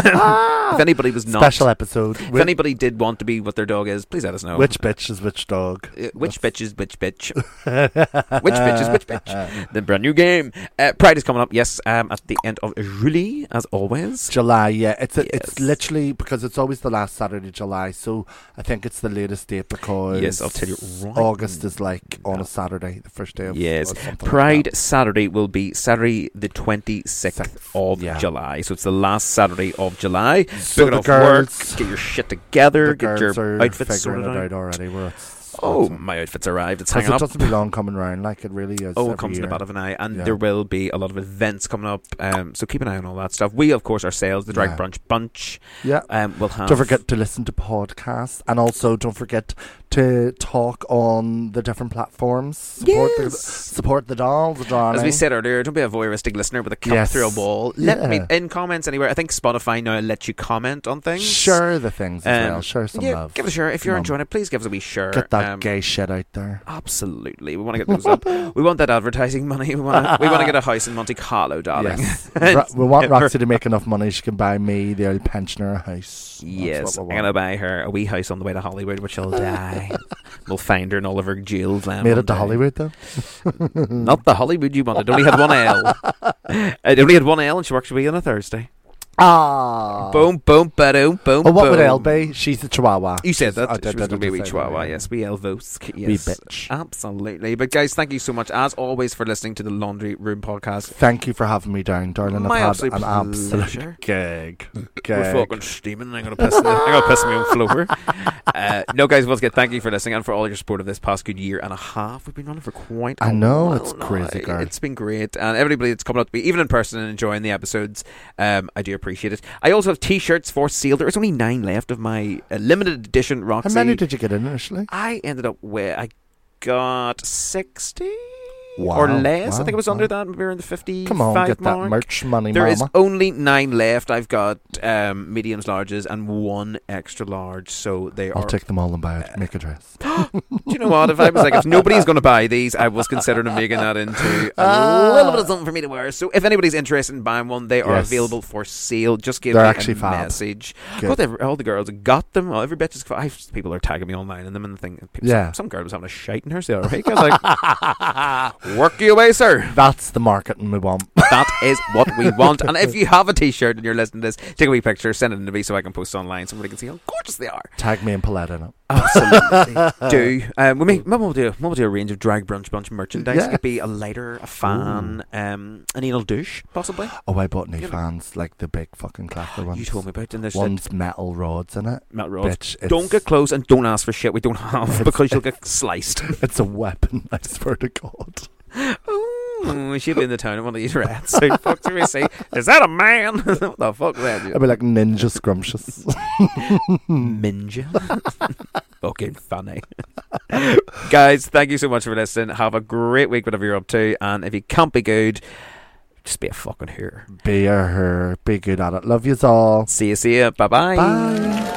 If anybody was not Special episode. if anybody did want to be what their dog is, please let us know. Which bitch is which dog? Which bitch is which bitch? Which bitch is which bitch? The brand new game. Pride is coming up, yes, at the end of July, as always. July, yeah. It's Yes. literally, because it's always the last Saturday of July, so I think it's the latest date because Yes, I'll tell you right August is like on a Saturday, the first day of Yes. or something like Pride that. Saturday will be Saturday the 26th of yeah. July. So it's the last Saturday of July. So Book it the off girls- work, get your shit together, The get girls your are outfits figuring sorted it out. out already. Oh, my outfit's arrived. It's because hanging it up. doesn't be long coming round, like it really is. Oh, every it comes in year. the bat of an eye. And Yeah. there will be a lot of events coming up. So keep an eye on all that stuff. We, of course, ourselves, the Drag Yeah. Brunch Bunch, Yeah. will have... Don't forget to listen to podcasts, and also don't forget to talk on the different platforms. Support the dolls, darling. As we said earlier, don't be a voyeuristic listener with a cup Yes. through a ball. Let Yeah. me in comments anywhere. I think Spotify now lets you comment on things. Share the things as well. Share some yeah, love. give it a share. If you're Come on. enjoying it, please give us a wee share. Get that gay shit out there. Absolutely, we want to get those up. We want that advertising money. We want to get a house in Monte Carlo, darling. Yes. We want Roxy to make enough money she can buy me, the old pensioner, a house. Yes, That's what I'm we gonna want. buy her a wee house on the way to Hollywood, which she'll die. We'll find her in all of her jewels. Made it to Hollywood though. Not the Hollywood you wanted. It only had one L. It only had one L, and she works for me on a Thursday. Ah. Boom, boom, ba-doom, boom. Oh, what would boom. Elle be? She's the Chihuahua. You said that. I She did, was going to be a wee say chihuahua, that, yeah. yes. Wee Elvosk, yes. Wee bitch. Absolutely. But guys, thank you so much, as always, for listening to the Laundry Room podcast. Thank you for having me down, darling. My I've had absolute an pleasure. absolute gig. We're fucking steaming. I'm going to piss me on floor. No, guys, once again, thank you for listening and for all your support of this past good year and a half. We've been running for quite a I know, while it's now. crazy, girl. It's been great. And everybody that's coming up to me, even in person and enjoying the episodes, I do appreciate it. I also have t-shirts for sale. There's only 9 left of my limited edition Roxy. How many did you get in initially? I ended up with, I got 60 Wow, or less. I wow, think it was wow. under that. Maybe around the 55 Come on, get mark. that merch money, There is mama. only 9 left. I've got mediums, larges, and 1 extra large. So they I'll are. take them all and buy it. Make a dress. Do you know what? If I was like, if nobody's going to buy these, I was considering making that into a little bit of something for me to wear. So if anybody's interested in buying one, they are Yes. available for sale. Just give They're me actually a fab. message. Good. All the girls got them. Well, every bitch is. People are tagging me online and them and the thing. People, Yeah. Some girl was having a shite in her. So I was like, work you away, sir. That's the marketing we want. That is what we want. And if you have a t-shirt and you're listening to this, take a wee picture, send it in to me so I can post it online so everybody can see how gorgeous they are. Tag me and Paulette in it. Absolutely do. Maybe we'll do a range of Drag Brunch Bunch merchandise. Yes. It could be a lighter, a fan, an anal douche, possibly. Oh, I bought new Give it- fans, like the big fucking clacker ones. You told me about it. And there's One's metal rods in it. Matt Ross. Bitch, Don't it's- get close and don't ask for shit we don't have because you'll get sliced. It's a weapon, I swear to God. Ooh, she'll be in the town of one of these rats. So fuck do we say? Is that a man? What the fuck is that? I'd be like ninja scrumptious. Minja. Fucking funny. Guys, thank you so much for listening. Have a great week, whatever you're up to. And if you can't be good, just be a fucking hero. Be a her. Be good at it. Love yous all. See you. Bye-bye. Bye.